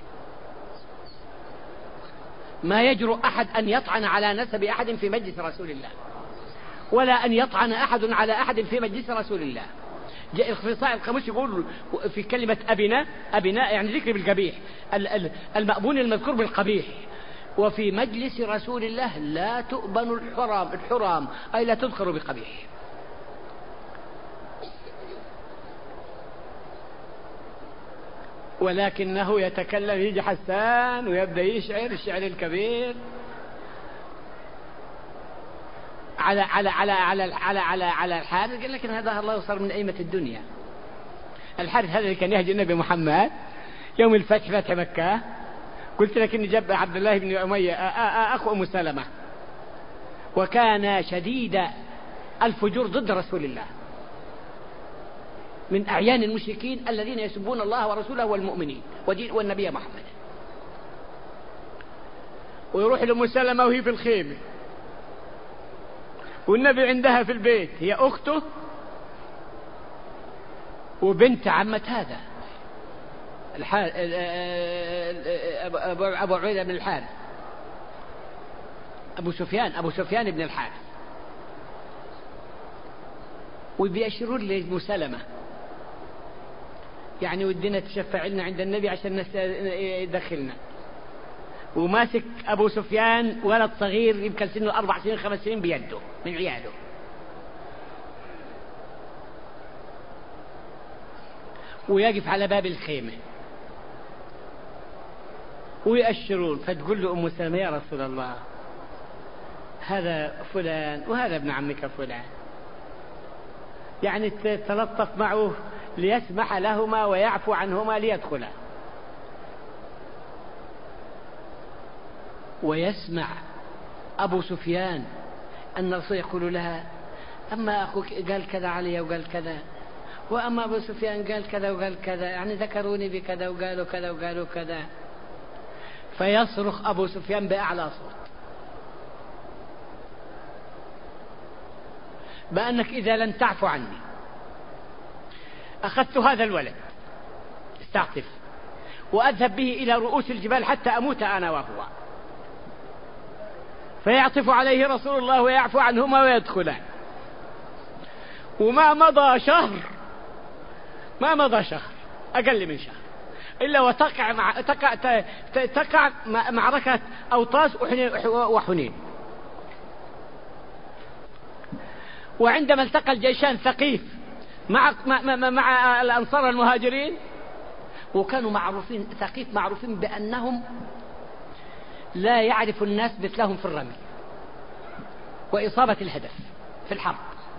ما يجرؤ أحد أن يطعن على نسب أحد في مجلس رسول الله، ولا أن يطعن أحد على أحد في مجلس رسول الله. جاء في صاحب القاموس يقول في كلمة أبناء يعني ذكر بالقبيح، المأبون المذكور بالقبيح. وفي مجلس رسول الله لا تؤبن الحرام أي لا تذكر بقبيح. ولكنه يتكلم، يجي حسان ويبدأ يشعر الشعر الكبير على الحارث. قال لكن هذا الله صار من أئمة الدنيا. الحارث هذا اللي كان يهجي النبي محمد يوم الفتح، فتح مكة. قلت لك إن جاب عبد الله بن أمية أخو أم سلمة، وكان شديد الفجور ضد رسول الله، من أعيان المشركين الذين يسبون الله ورسوله والمؤمنين والنبي محمد. ويروح لأم سلمة وهي في الخيمة، والنبي عندها في البيت، هي أخته وبنت عمة هذا أبو عبيدة بن الحارث، أبو سفيان بن الحارث. وبيأشرون لأم سلمة يعني ودنا تشفع لنا عند النبي عشان يدخلنا. وماسك أبو سفيان ولد صغير يمكن سنه 4 سنين 5 سنين بيده من عياله، ويقف على باب الخيمة ويأشرون. فتقول له أم سلمة يا رسول الله هذا فلان وهذا ابن عمك فلان، يعني تلطف معه ليسمح لهما ويعفو عنهما ليدخلا. ويسمع أبو سفيان أن الرسول يقول لها أما أخوك قال كذا علي وقال كذا، وأما أبو سفيان قال كذا وقال كذا، يعني ذكروني بكذا وقالوا كذا وقالوا كذا. فيصرخ أبو سفيان بأعلى صوت بأنك إذا لن تعفو عني أخذت هذا الولد استعطف وأذهب به إلى رؤوس الجبال حتى أموت أنا وهو. فيعطف عليه رسول الله ويعفو عنهما ويدخلان. وما مضى شهر، ما مضى شهر، أقل من شهر، إلا تقع معركة أوطاس وحنين. وعندما التقى الجيشان ثقيف مع الأنصار المهاجرين، وكانوا معروفين، ثقيف معروفين بأنهم لا يعرف الناس مثلهم في الرمي وإصابة الهدف في الحرب.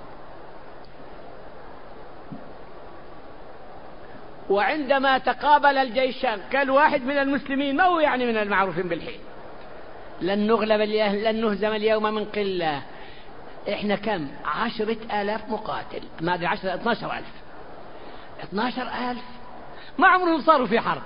وعندما تقابل الجيشان كان واحد من المسلمين، ما هو يعني من المعروفين بالحين، لن نغلب لن نهزم اليوم من قلة. احنا كم؟ 10,000 مقاتل، ما ادري 12,000 ما عمرهم صاروا في حرب.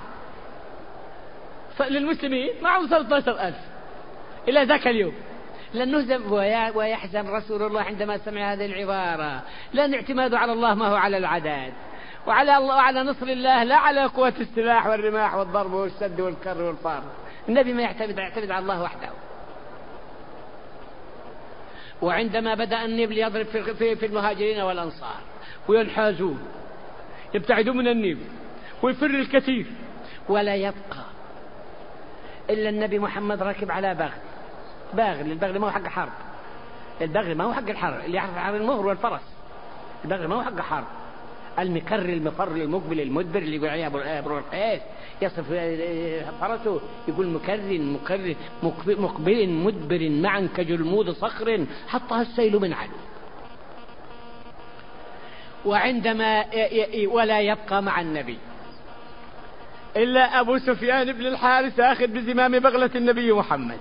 للمسلمين ما عمرهم صاروا 12,000 إلى ذاك اليوم. لن نهزم. ويحزن رسول الله عندما سمع هذه العبارة: لن اعتماد على الله ما هو على العدد، وعلى نصر الله لا على قوة السلاح والرماح والضرب والسد والكر والفار. النبي ما يعتمد على الله وحده. وعندما بدأ النبل يضرب في المهاجرين والأنصار وينحازون، يبتعدون من النبل ويفر الكثير، ولا يبقى إلا النبي محمد راكب على باغل. البغل ما هو حق حرب، البغل ما هو حق الحرب، اللي يعرف على المهر والفرس. البغل ما هو حق حرب. المكر المفر المقبل المدبر، اللي يقول عليه أبو القيس يصف فرسه يقول مقبل مدبر معا كجلمود صخر حطها السيل من علو. وعندما ولا يبقى مع النبي إلا أبو سفيان بن الحارث آخذ بزمام بغلة النبي محمد،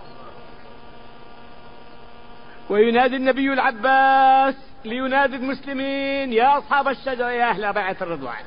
وينادي النبي العباس لينادي المسلمين: يا أصحاب الشجرة، يا أهل بيعة الرضوان.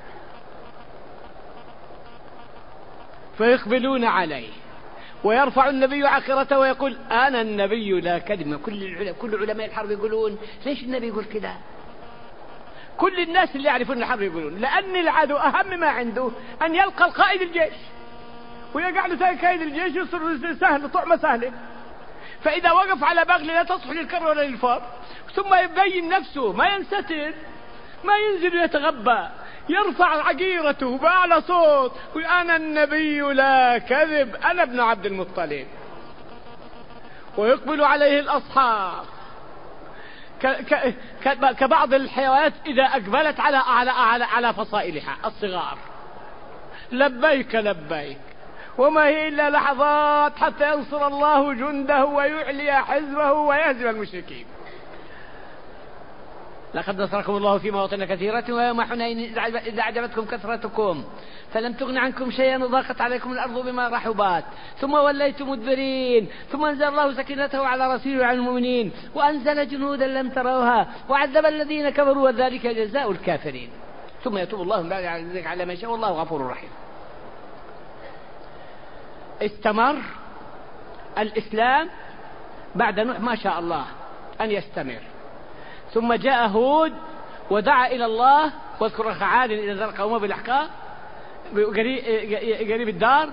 فيقبلون عليه ويرفع النبي عقرته ويقول: أنا النبي لا كذب. كل علماء الحرب يقولون: ليش النبي يقول كذا؟ كل الناس اللي يعرفون الحرب يقولون: لأن العدو أهم ما عنده أن يلقى القائد الجيش، ويقع له قائد الجيش يصير سهل، طعمة سهلة. فإذا وقف على بغل لا تصح للكر ولا للفار، ثم يبين نفسه، ما ينستر، ما ينزل يتغبى، يرفع عقيرته بأعلى صوت: أنا النبي لا كذب، أنا ابن عبد المطلب. ويقبل عليه الأصحاب كبعض الحيوانات إذا أقبلت على فصائلها الصغار: لبيك لبيك. وما هي إلا لحظات حتى ينصر الله جنده ويعلي حزبه ويهزم المشركين. لقد نصركم الله في مواطن كثيرة ويوم حنين إذ أعجبتكم كثرتكم فلم تغن عنكم شيئا وضاقت عليكم الأرض بما رحبت ثم وليتم مدبرين ثم أنزل الله سكينته على رسوله وعلى المؤمنين وأنزل جنودا لم تروها وعذب الذين كفروا وذلك جزاء الكافرين ثم يتوب الله من بعد ذلك على من يشاء والله غفور رحيم. استمر الإسلام بعد نوح ما شاء الله أن يستمر. ثم جاء هود ودعا إلى الله واذكر أخ عاد إذا ذر قومه بالأحقاف قريب الدار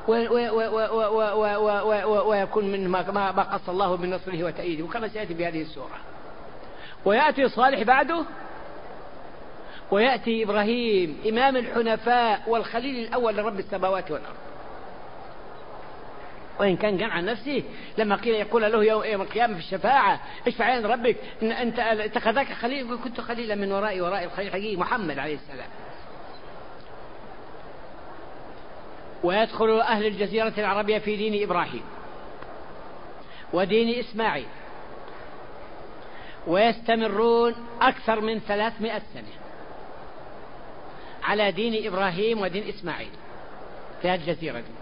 ويكون من ما قص الله من نصره وتأييده وكما سيأتي بهذه السورة. ويأتي صالح بعده ويأتي إبراهيم إمام الحنفاء والخليل الأول لرب السماوات والأرض. وإن كان عن نفسه لما قيل يقول له يوم القيامة في الشفاعة اشفع عند ربك إن أنت اتخذك خليل كنت خليلا من وراء الخليل الحقيقي محمد عليه السلام. ويدخل أهل الجزيرة العربية في دين إبراهيم ودين إسماعيل ويستمرون أكثر من 300 سنة على دين إبراهيم ودين إسماعيل في هذه الجزيرة دي.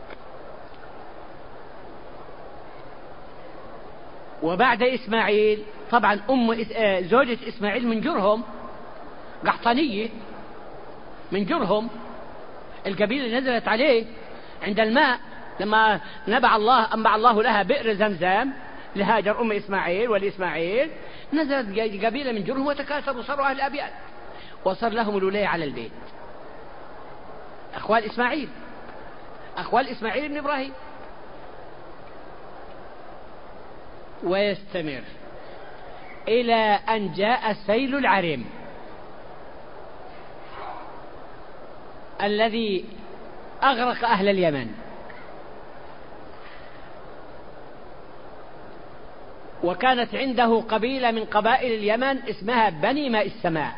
وبعد إسماعيل طبعا زوجة إسماعيل من جرهم قحطانية من جرهم القبيلة اللي نزلت عليه عند الماء لما أنبع الله لها بئر زمزم لهاجر أم إسماعيل ولإسماعيل نزلت قبيلة من جرهم وتكاثروا وصاروا أهل الأبيات وصار لهم الولاية على البيت أخوال إسماعيل، أخوال إسماعيل بن إبراهيم. ويستمر إلى أن جاء سيل العرم الذي أغرق أهل اليمن. وكانت عنده قبيلة من قبائل اليمن اسمها بني ماء السماء.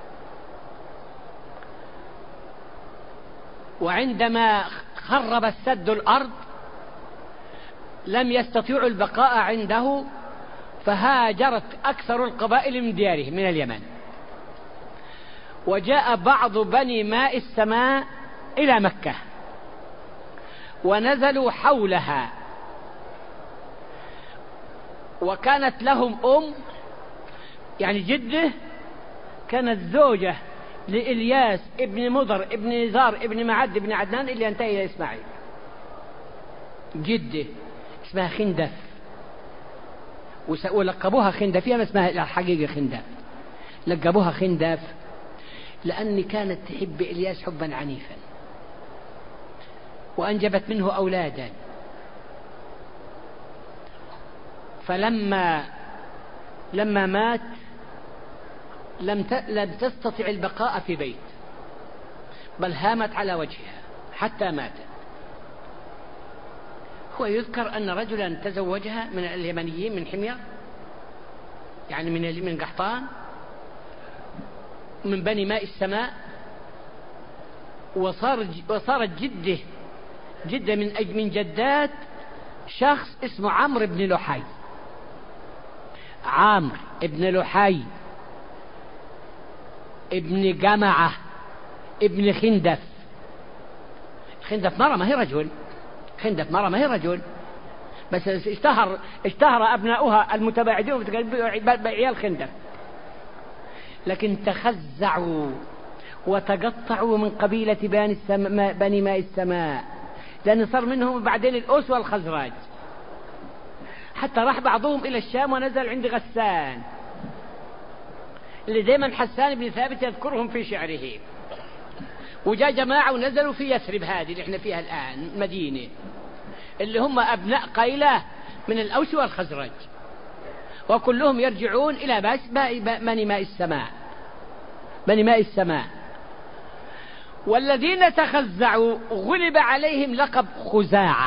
وعندما خرب السد الأرض لم يستطيعوا البقاء عنده، فهاجرت أكثر القبائل من ديارهم من اليمن، وجاء بعض بني ماء السماء إلى مكة ونزلوا حولها. وكانت لهم يعني جده كانت زوجة لإلياس ابن مضر ابن نزار ابن معد ابن عدنان اللي ينتهي إلى إسماعيل. جده اسمها خندف، ولقبوها خندفية، ما اسمها الحقيقة خندف. لقبوها خندف لأن كانت تحب إلياس حبا عنيفا، وأنجبت منه أولادا. فلما مات لم تستطع البقاء في بيت، بل هامت على وجهها حتى ماتت. هو يذكر أن رجلا تزوجها من اليمنيين من حمير، يعني من قحطان، من بني ماء السماء، وصارت جدة من جدات شخص اسمه عمرو بن لحي. عمرو بن لحي ابن جمعة ابن خندف. خندف مرة ما هي رجل، خندف مرة ما هي رجل، بس اشتهر أبناؤها المتباعدين بعيال خندف، لكن تخزعوا وتقطعوا من قبيلة بني ماء السماء، لأن صار منهم بعدين الأوس والخزرج، حتى راح بعضهم إلى الشام ونزل عند غسان اللي دائما حسان بن ثابت يذكرهم في شعره. وجاء جماعة ونزلوا في يثرب هذه اللي احنا فيها الآن مدينة، اللي هم أبناء قيلة من الأوس والخزرج، وكلهم يرجعون إلى بني ماء السماء. بني ماء السماء. والذين تخزعوا غلب عليهم لقب خزاعة،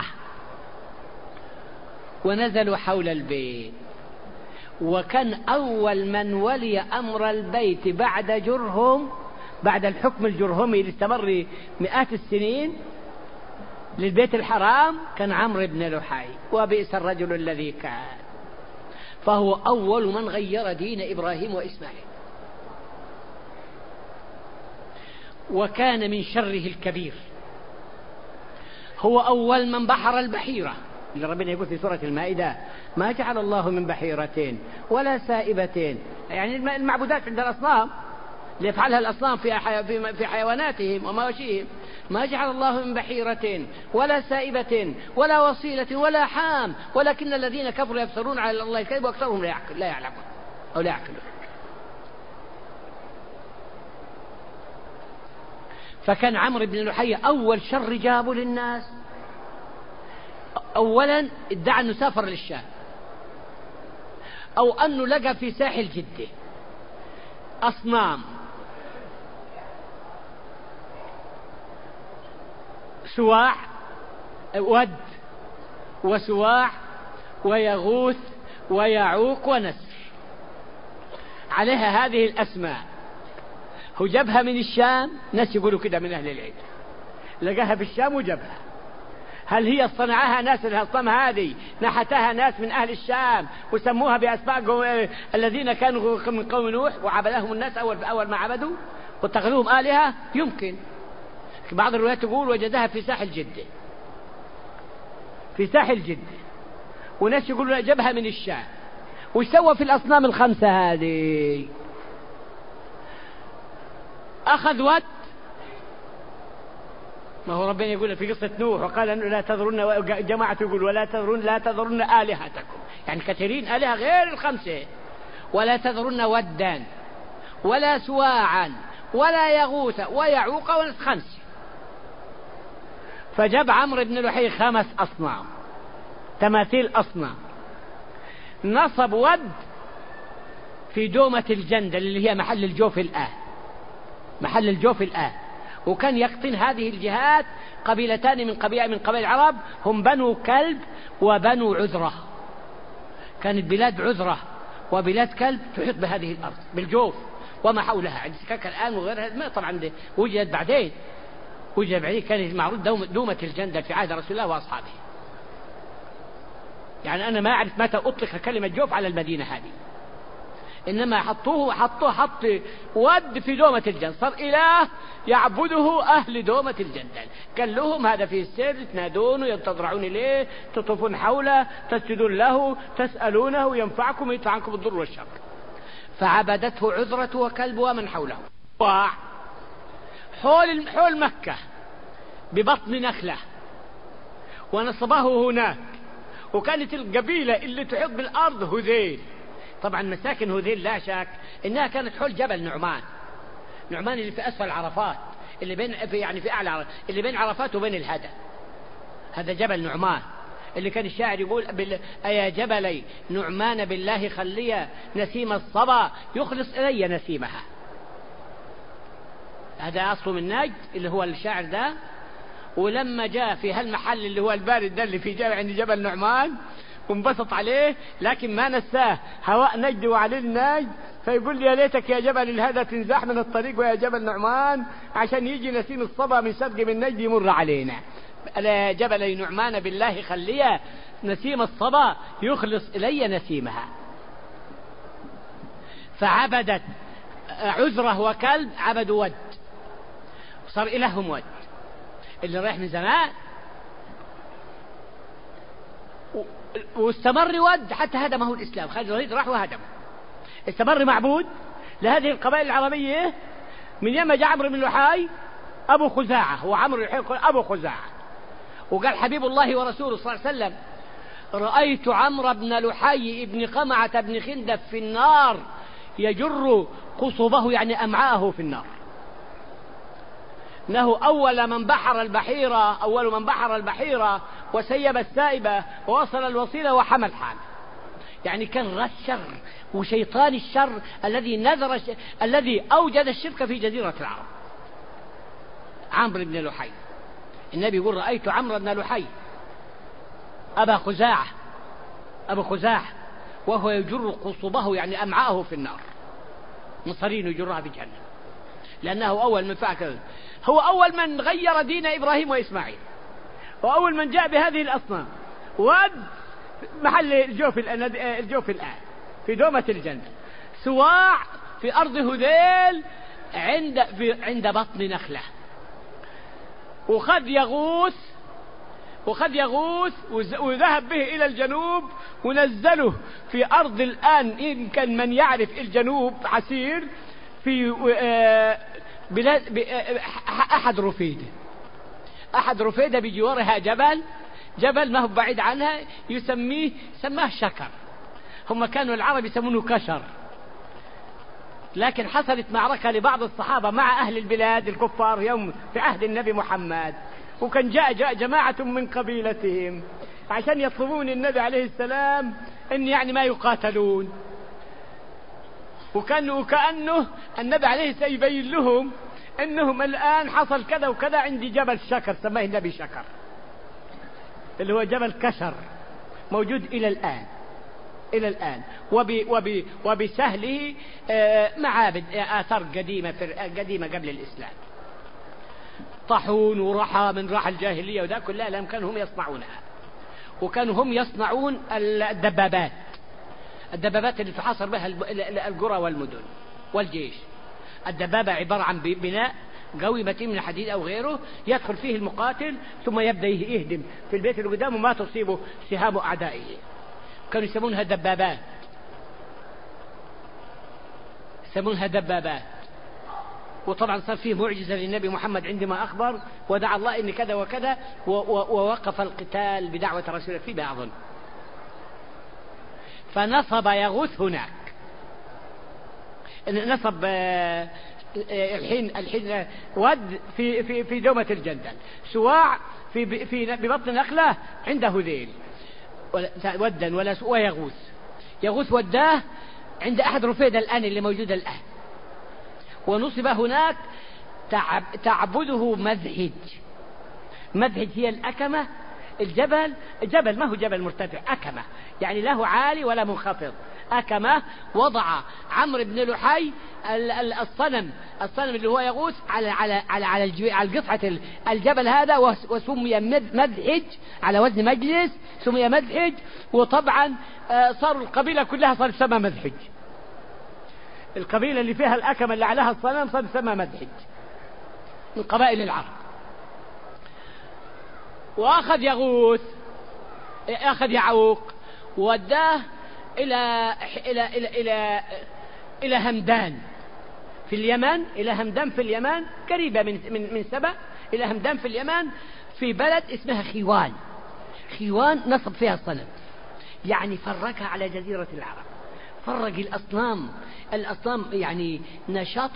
ونزلوا حول البيت. وكان أول من ولي أمر البيت بعد جرهم، بعد الحكم الجرهمي اللي استمر مئات السنين للبيت الحرام، كان عمرو بن لحي، وبئس الرجل الذي كان. فهو أول من غير دين إبراهيم وإسماعيل، وكان من شره الكبير. هو أول من بحر البحيرة، اللي ربنا يقول في سورة المائدة: ما جعل الله من بحيرتين ولا سائبتين، يعني المعبودات عند الأصنام اللي يفعلها الأصنام في حيواناتهم ومواشيهم. ما جعل الله من بحيرة ولا سائبة ولا وصيلة ولا حام، ولكن الذين كفروا يفترون على الله الكذب وأكثرهم لا يعلمون أو لا يعقلون. فكان عمرو بن لحي أول شر جابوا للناس. أولا ادعى أنه سافر للشام، أو أنه لقى في ساحل جدة أصنام سواع، ود وسواع ويغوث ويعوق ونسر، عليها هذه الأسماء. هو جابها من الشام، ناس يقولوا كده من أهل العلم، لقاها في الشام وجابها. هل هي صنعها ناس الأصنام هذه نحتها ناس من أهل الشام وسموها بأسماء الذين كانوا من قوم نوح وعبدهم الناس أول ما عبدوا واتخذوهم آلهة؟ يمكن. بعض الروايات تقول وجدها في ساحل جدة، في ساحل جدة، وناس يقولوا جابها من الشام. وش سوى في الأصنام الخمسة هذه؟ أخذ ود، ما هو ربنا يقول في قصة نوح: وقال لا تذرن، جماعة يقول لا تذرن آلهتكم، يعني كثيرين آلهة غير الخمسة. ولا تذرن ودا ولا سواعا ولا يغوث ويعوق خمسة. فجاب عمرو بن لحي 5 أصنام، تماثيل أصنام، نصب ود في دومة الجندل اللي هي محل الجوف الآن، محل الجوف الآن. وكان يقطن هذه الجهات قبيلتان من قبائل العرب، هم بنو كلب وبنو عذرة. كانت بلاد عذرة وبلاد كلب تحيط بهذه الأرض بالجوف وما حولها، عند سكاك الآن وغيرها ما طبعا وجدت بعدين، كانت معروض دومة الجندل في عهد رسول الله وأصحابه. يعني أنا ما أعرف متى أطلق كلمة جوف على المدينة هذه، إنما حط ود في دومة الجندل، صار إله يعبده أهل دومة الجندل. قال لهم هذا في السر، تنادونه ينتظرون إليه، تطوفون حوله، تسجدون له، تسألونه ينفعكم ويدفع عنكم الضر والشر. فعبدته عذرة وكلب ومن حوله. حول مكة ببطن نخلة ونصبه هناك. وكانت القبيلة اللي تحيط بالأرض هذيل. طبعا مساكن هذيل لا شك إنها كانت حول جبل نعمان اللي في أسفل عرفات، اللي بين في أعلى، اللي بين عرفات وبين الهدى. هذا جبل نعمان اللي كان الشاعر يقول أيا جبلي نعمان بالله خليا نسيم الصبا يخلص إلي نسيمها. هذا أصله من نجد اللي هو الشاعر ده. ولما جاء في هالمحل اللي هو البارد ده اللي في عند جبل نعمان وانبسط عليه، لكن ما نساه هواء نجد وعليه النجد، فيقول لي يا ليتك يا جبل الهدى تنزاح من الطريق ويا جبل نعمان عشان يجي نسيم الصبا من شرق من نجد يمر علينا. ألا جبل نعمان بالله خليا نسيم الصبا يخلص إلي نسيمها. فعبدت عذرة وكلب، عبدوا ود، صار إلههم ود اللي رايح من زمان. واستمر ود حتى هدمه الإسلام. خالد الوليد راح وهدمه، استمر معبود لهذه القبائل العربية من يوم جاء عمرو بن لحي أبو خزاعة. هو عمرو يقول أبو خزاعة، وقال حبيب الله ورسوله صلى الله عليه وسلم رأيت عمرو بن لحي ابن قمعة بن خندف في النار يجر قصبه يعني أمعاءه في النار، إنه أول من بحر البحيرة وسيب السائبة ووصل الوصيلة وحمى الحال. يعني كان رأس الشر وشيطان الشر الذي أوجد الشرك في جزيرة العرب. عمرو بن لحي، النبي يقول رأيت عمرو بن لحي أبا خزاعة وهو يجر قصبه يعني أمعاءه في النار، مصرين يجرها في جهنم، لأنه أول من فعل كذا. هو أول من غير دين إبراهيم وإسماعيل، وأول من جاء بهذه الأصنام. ود محل الجوف الآن في دومة الجنة. سواع في أرض هذيل عند بطن نخلة. وقد يغوث وذهب به إلى الجنوب ونزله في أرض الآن. إن كان من يعرف الجنوب عسير في بلاد أحد رفيدة بجوارها جبل ما هو بعيد عنها سماه شكر. هم كانوا العرب يسمونه كشر، لكن حصلت معركة لبعض الصحابة مع أهل البلاد الكفار يوم في عهد النبي محمد، وكان جاء جماعة من قبيلتهم عشان يطلبون النبي عليه السلام إن يعني ما يقاتلون. وكأنه النبي عليه السلام يبين لهم إنهم الآن حصل كذا وكذا عندي جبل شكر، سماه النبي شكر، اللي هو جبل كشر، موجود إلى الآن وبسهله معابد آثار قديمة قبل الإسلام. طاحون ورحى من راح الجاهلية وذا كلها لم كانوا هم يصنعونها. وكانوا هم يصنعون الدبابات اللي تحاصر بها القرى والمدن والجيش. الدبابة عبارة عن بناء قوي متين من حديد أو غيره، يدخل فيه المقاتل ثم يبدأ يهدم في البيت اللي قدامه ما تصيبه سهام أعدائه. كانوا يسمونها دبابات. وطبعا صار فيه معجزة للنبي محمد عندما أخبر ودعا الله إن كذا وكذا، ووقف القتال بدعوة رسوله في بعض. فنصب يغوث هناك، نصب الحين ود في دومة الجندل. سواع في ببطن نخلة عند هذيل ودا ويغوث. يغوث وداه عند أحد رفيدة الآن اللي موجودة الآن، ونصب هناك تعبده مذهج. مذهج هي الأكمة، الجبل ما هو جبل مرتفع، أكمة يعني له عالي ولا منخفض. أكمة وضع عمرو بن لحي الصنم اللي هو يغوث على قطعة الجبل هذا، وسمي مذهج على وزن مجلس، سمي مذهج. وطبعا صاروا القبيلة كلها صار تسمى مذهج، القبيلة اللي فيها الأكمة اللي عليها الصنم صار تسمى مذهج من قبائل العرب. وأخذ يغوث، أخذ يعوق ووداه إلى همدان في اليمن، إلى همدان في اليمن قريبة من سبأ، إلى همدان في اليمن في بلد اسمها خيوان. خيوان نصب فيها الصنم، يعني فرقها على جزيرة العرب، فرق الأصنام يعني نشاط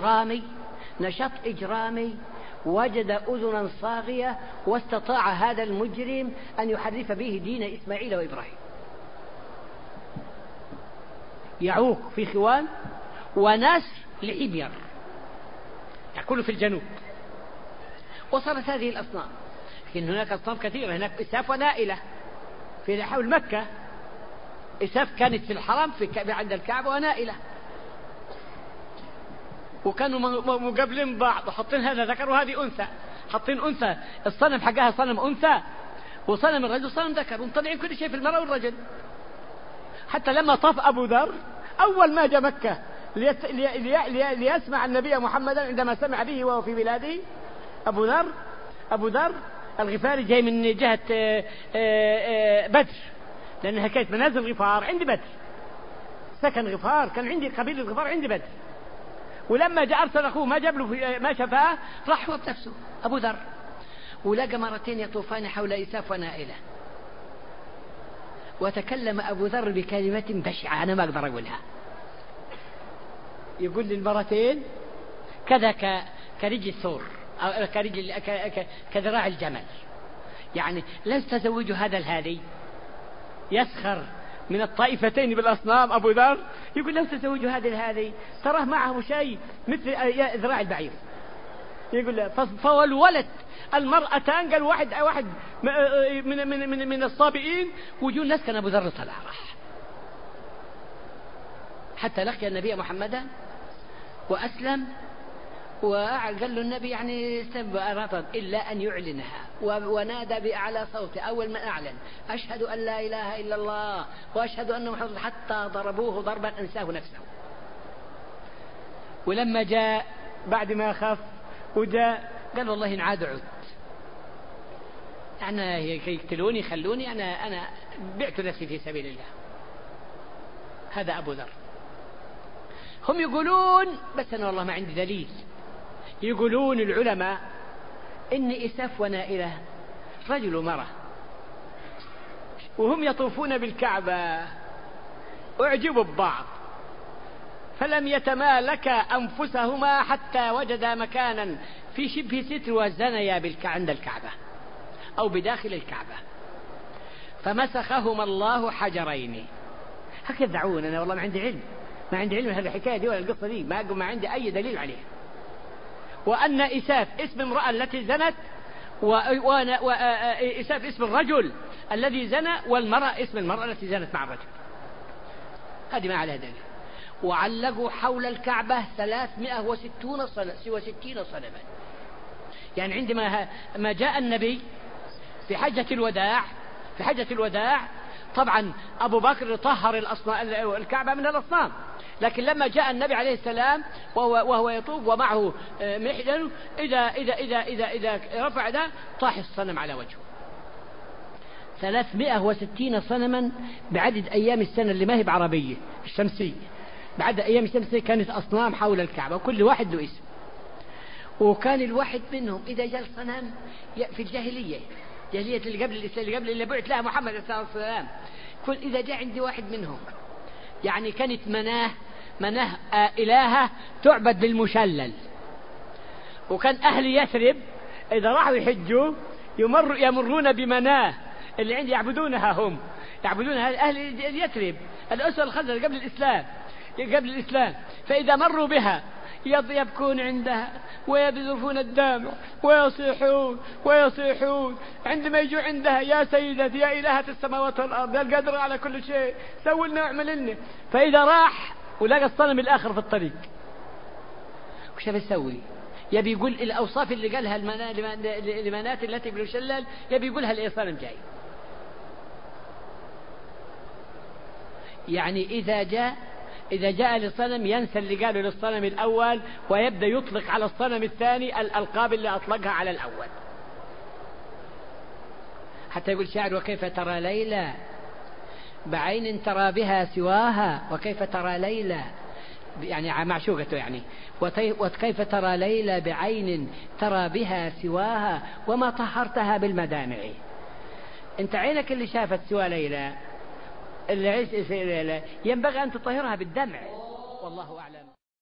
إجرامي. وجد أذنا صاغية واستطاع هذا المجرم أن يحرف به دين إسماعيل وإبراهيم. يعوق في خوان، ونسر لحمير يأكل في الجنوب. وصارت هذه الأصنام، لكن هناك أصنام كثيرة، هناك إساف ونائلة في حول مكة. إساف كانت في الحرم عند الكعبة، ونائلة وكانوا مقابلين بعض، وحاطين هذا ذكر وهذه أنثى، حاطين أنثى، الصنم حقها صنم أنثى وصنم الرجل صنم ذكر، ومطلعين كل شيء في المرأة والرجل. حتى لما طاف أبو ذر أول ما جاء مكة ليسمع النبي محمدا، عندما سمع به وهو في بلاده، أبو ذر الغفاري جاي من جهة بدر، لأنها كانت منازل غفار عند بدر، سكن غفار، كان عندي قبيلة غفار عند بدر. ولما جاء أرسل أخوه ما جاب له ما شفاه، راح هو بنفسه أبو ذر، ولقى مرتين يطوفان حول إساف ونائلة. وتكلم أبو ذر بكلمة بشعة أنا ما أقدر أقولها، يقول للمرتين كذا كرجل الثور أو كذراع الجمل، يعني لا تزوجوا هذا الهادي. يسخر من الطائفتين بالأصنام أبو ذر، يقول لا تزوجوا هذا الهادي، تراه معه شيء مثل ذراع البعير. يقول فولولت المرأتان، قال واحد من الصابئين، وجوه الناس كان أبو ذر طلع راح حتى لقي النبي محمدا وأسلم. وقال له النبي يعني رفض إلا أن يعلنها، ونادى بأعلى صوته أول ما أعلن أشهد أن لا إله إلا الله وأشهد أن محمدا، حتى ضربوه ضربا أنساه نفسه. ولما جاء بعد ما خف وجاء قال والله إن عاد عدت، أنا يقتلوني خلوني، أنا بعت نفسي في سبيل الله. هذا أبو ذر. هم يقولون، بس أنا والله ما عندي دليل، يقولون العلماء إن إساف ونائلة رجل ومرأة، وهم يطوفون بالكعبة أعجبوا ببعض، فلم يتمالكا أنفسهما حتى وجدا مكانا في شبه ستر وزنيا عند الكعبة أو بداخل الكعبة، فمسخهما الله حجرين. هكذا دعون، أنا والله ما عندي علم، ما عندي علم هذه الحكاية دي ولا القصة دي، ما عندي أي دليل عليها. وأن إساف اسم امرأة التي زنت، وإساف اسم الرجل الذي زنى، والمرأة اسم المرأة التي زنت مع الرجل. هذه ما عليها دليل. وعلقوا حول الكعبة 360 صنما. يعني عندما ما جاء النبي في حجة الوداع طبعا أبو بكر طهر الكعبة من الأصنام، لكن لما جاء النبي عليه السلام وهو يطوف ومعه محجن، إذا رفع ده طاح الصنم على وجهه. 360 صنما بعدد أيام السنة اللي ما هي بعربية الشمسية، بعد أيام الشمسية كانت أصنام حول الكعبة، وكل واحد له اسم. وكان الواحد منهم إذا جاء الصنم في الجاهلية اللي قبل اللي بعث لها محمد صلى الله عليه وسلم، كل إذا جاء عندي واحد منهم، يعني كانت مناه إلهة تعبد بالمشلل. وكان أهل يثرب إذا راحوا يحجوا يمرون بمناه اللي عندي يعبدونها، هم يعبدونها أهل يثرب، الأسرة الخزرج قبل الإسلام، فإذا مروا بها يبكون عندها ويبذرفون الدمع ويصيحون عندما يجوا عندها: يا سيدتي يا إلهة السماوات والأرض، يا القادرة على كل شيء، سوي لنا واعمل لنا. فإذا راح ولقى الصنم الآخر في الطريق، وش بيسوي؟ يبي يقول الأوصاف اللي قالها لمنات التي بالمشلل، يبي يقولها لصنم جاي. يعني إذا جاء للصنم ينسى اللي قاله للصنم الأول، ويبدأ يطلق على الصنم الثاني الألقاب اللي أطلقها على الأول. حتى يقول شاعر: وكيف ترى ليلى بعين ترى بها سواها، وكيف ترى ليلى يعني معشوقته، يعني وكيف ترى ليلى بعين ترى بها سواها وما طهرتها بالمدامع. انت عينك اللي شافت سوى ليلى، اللي عيش ليلى، ينبغي أن تطهرها بالدمع. والله أعلم.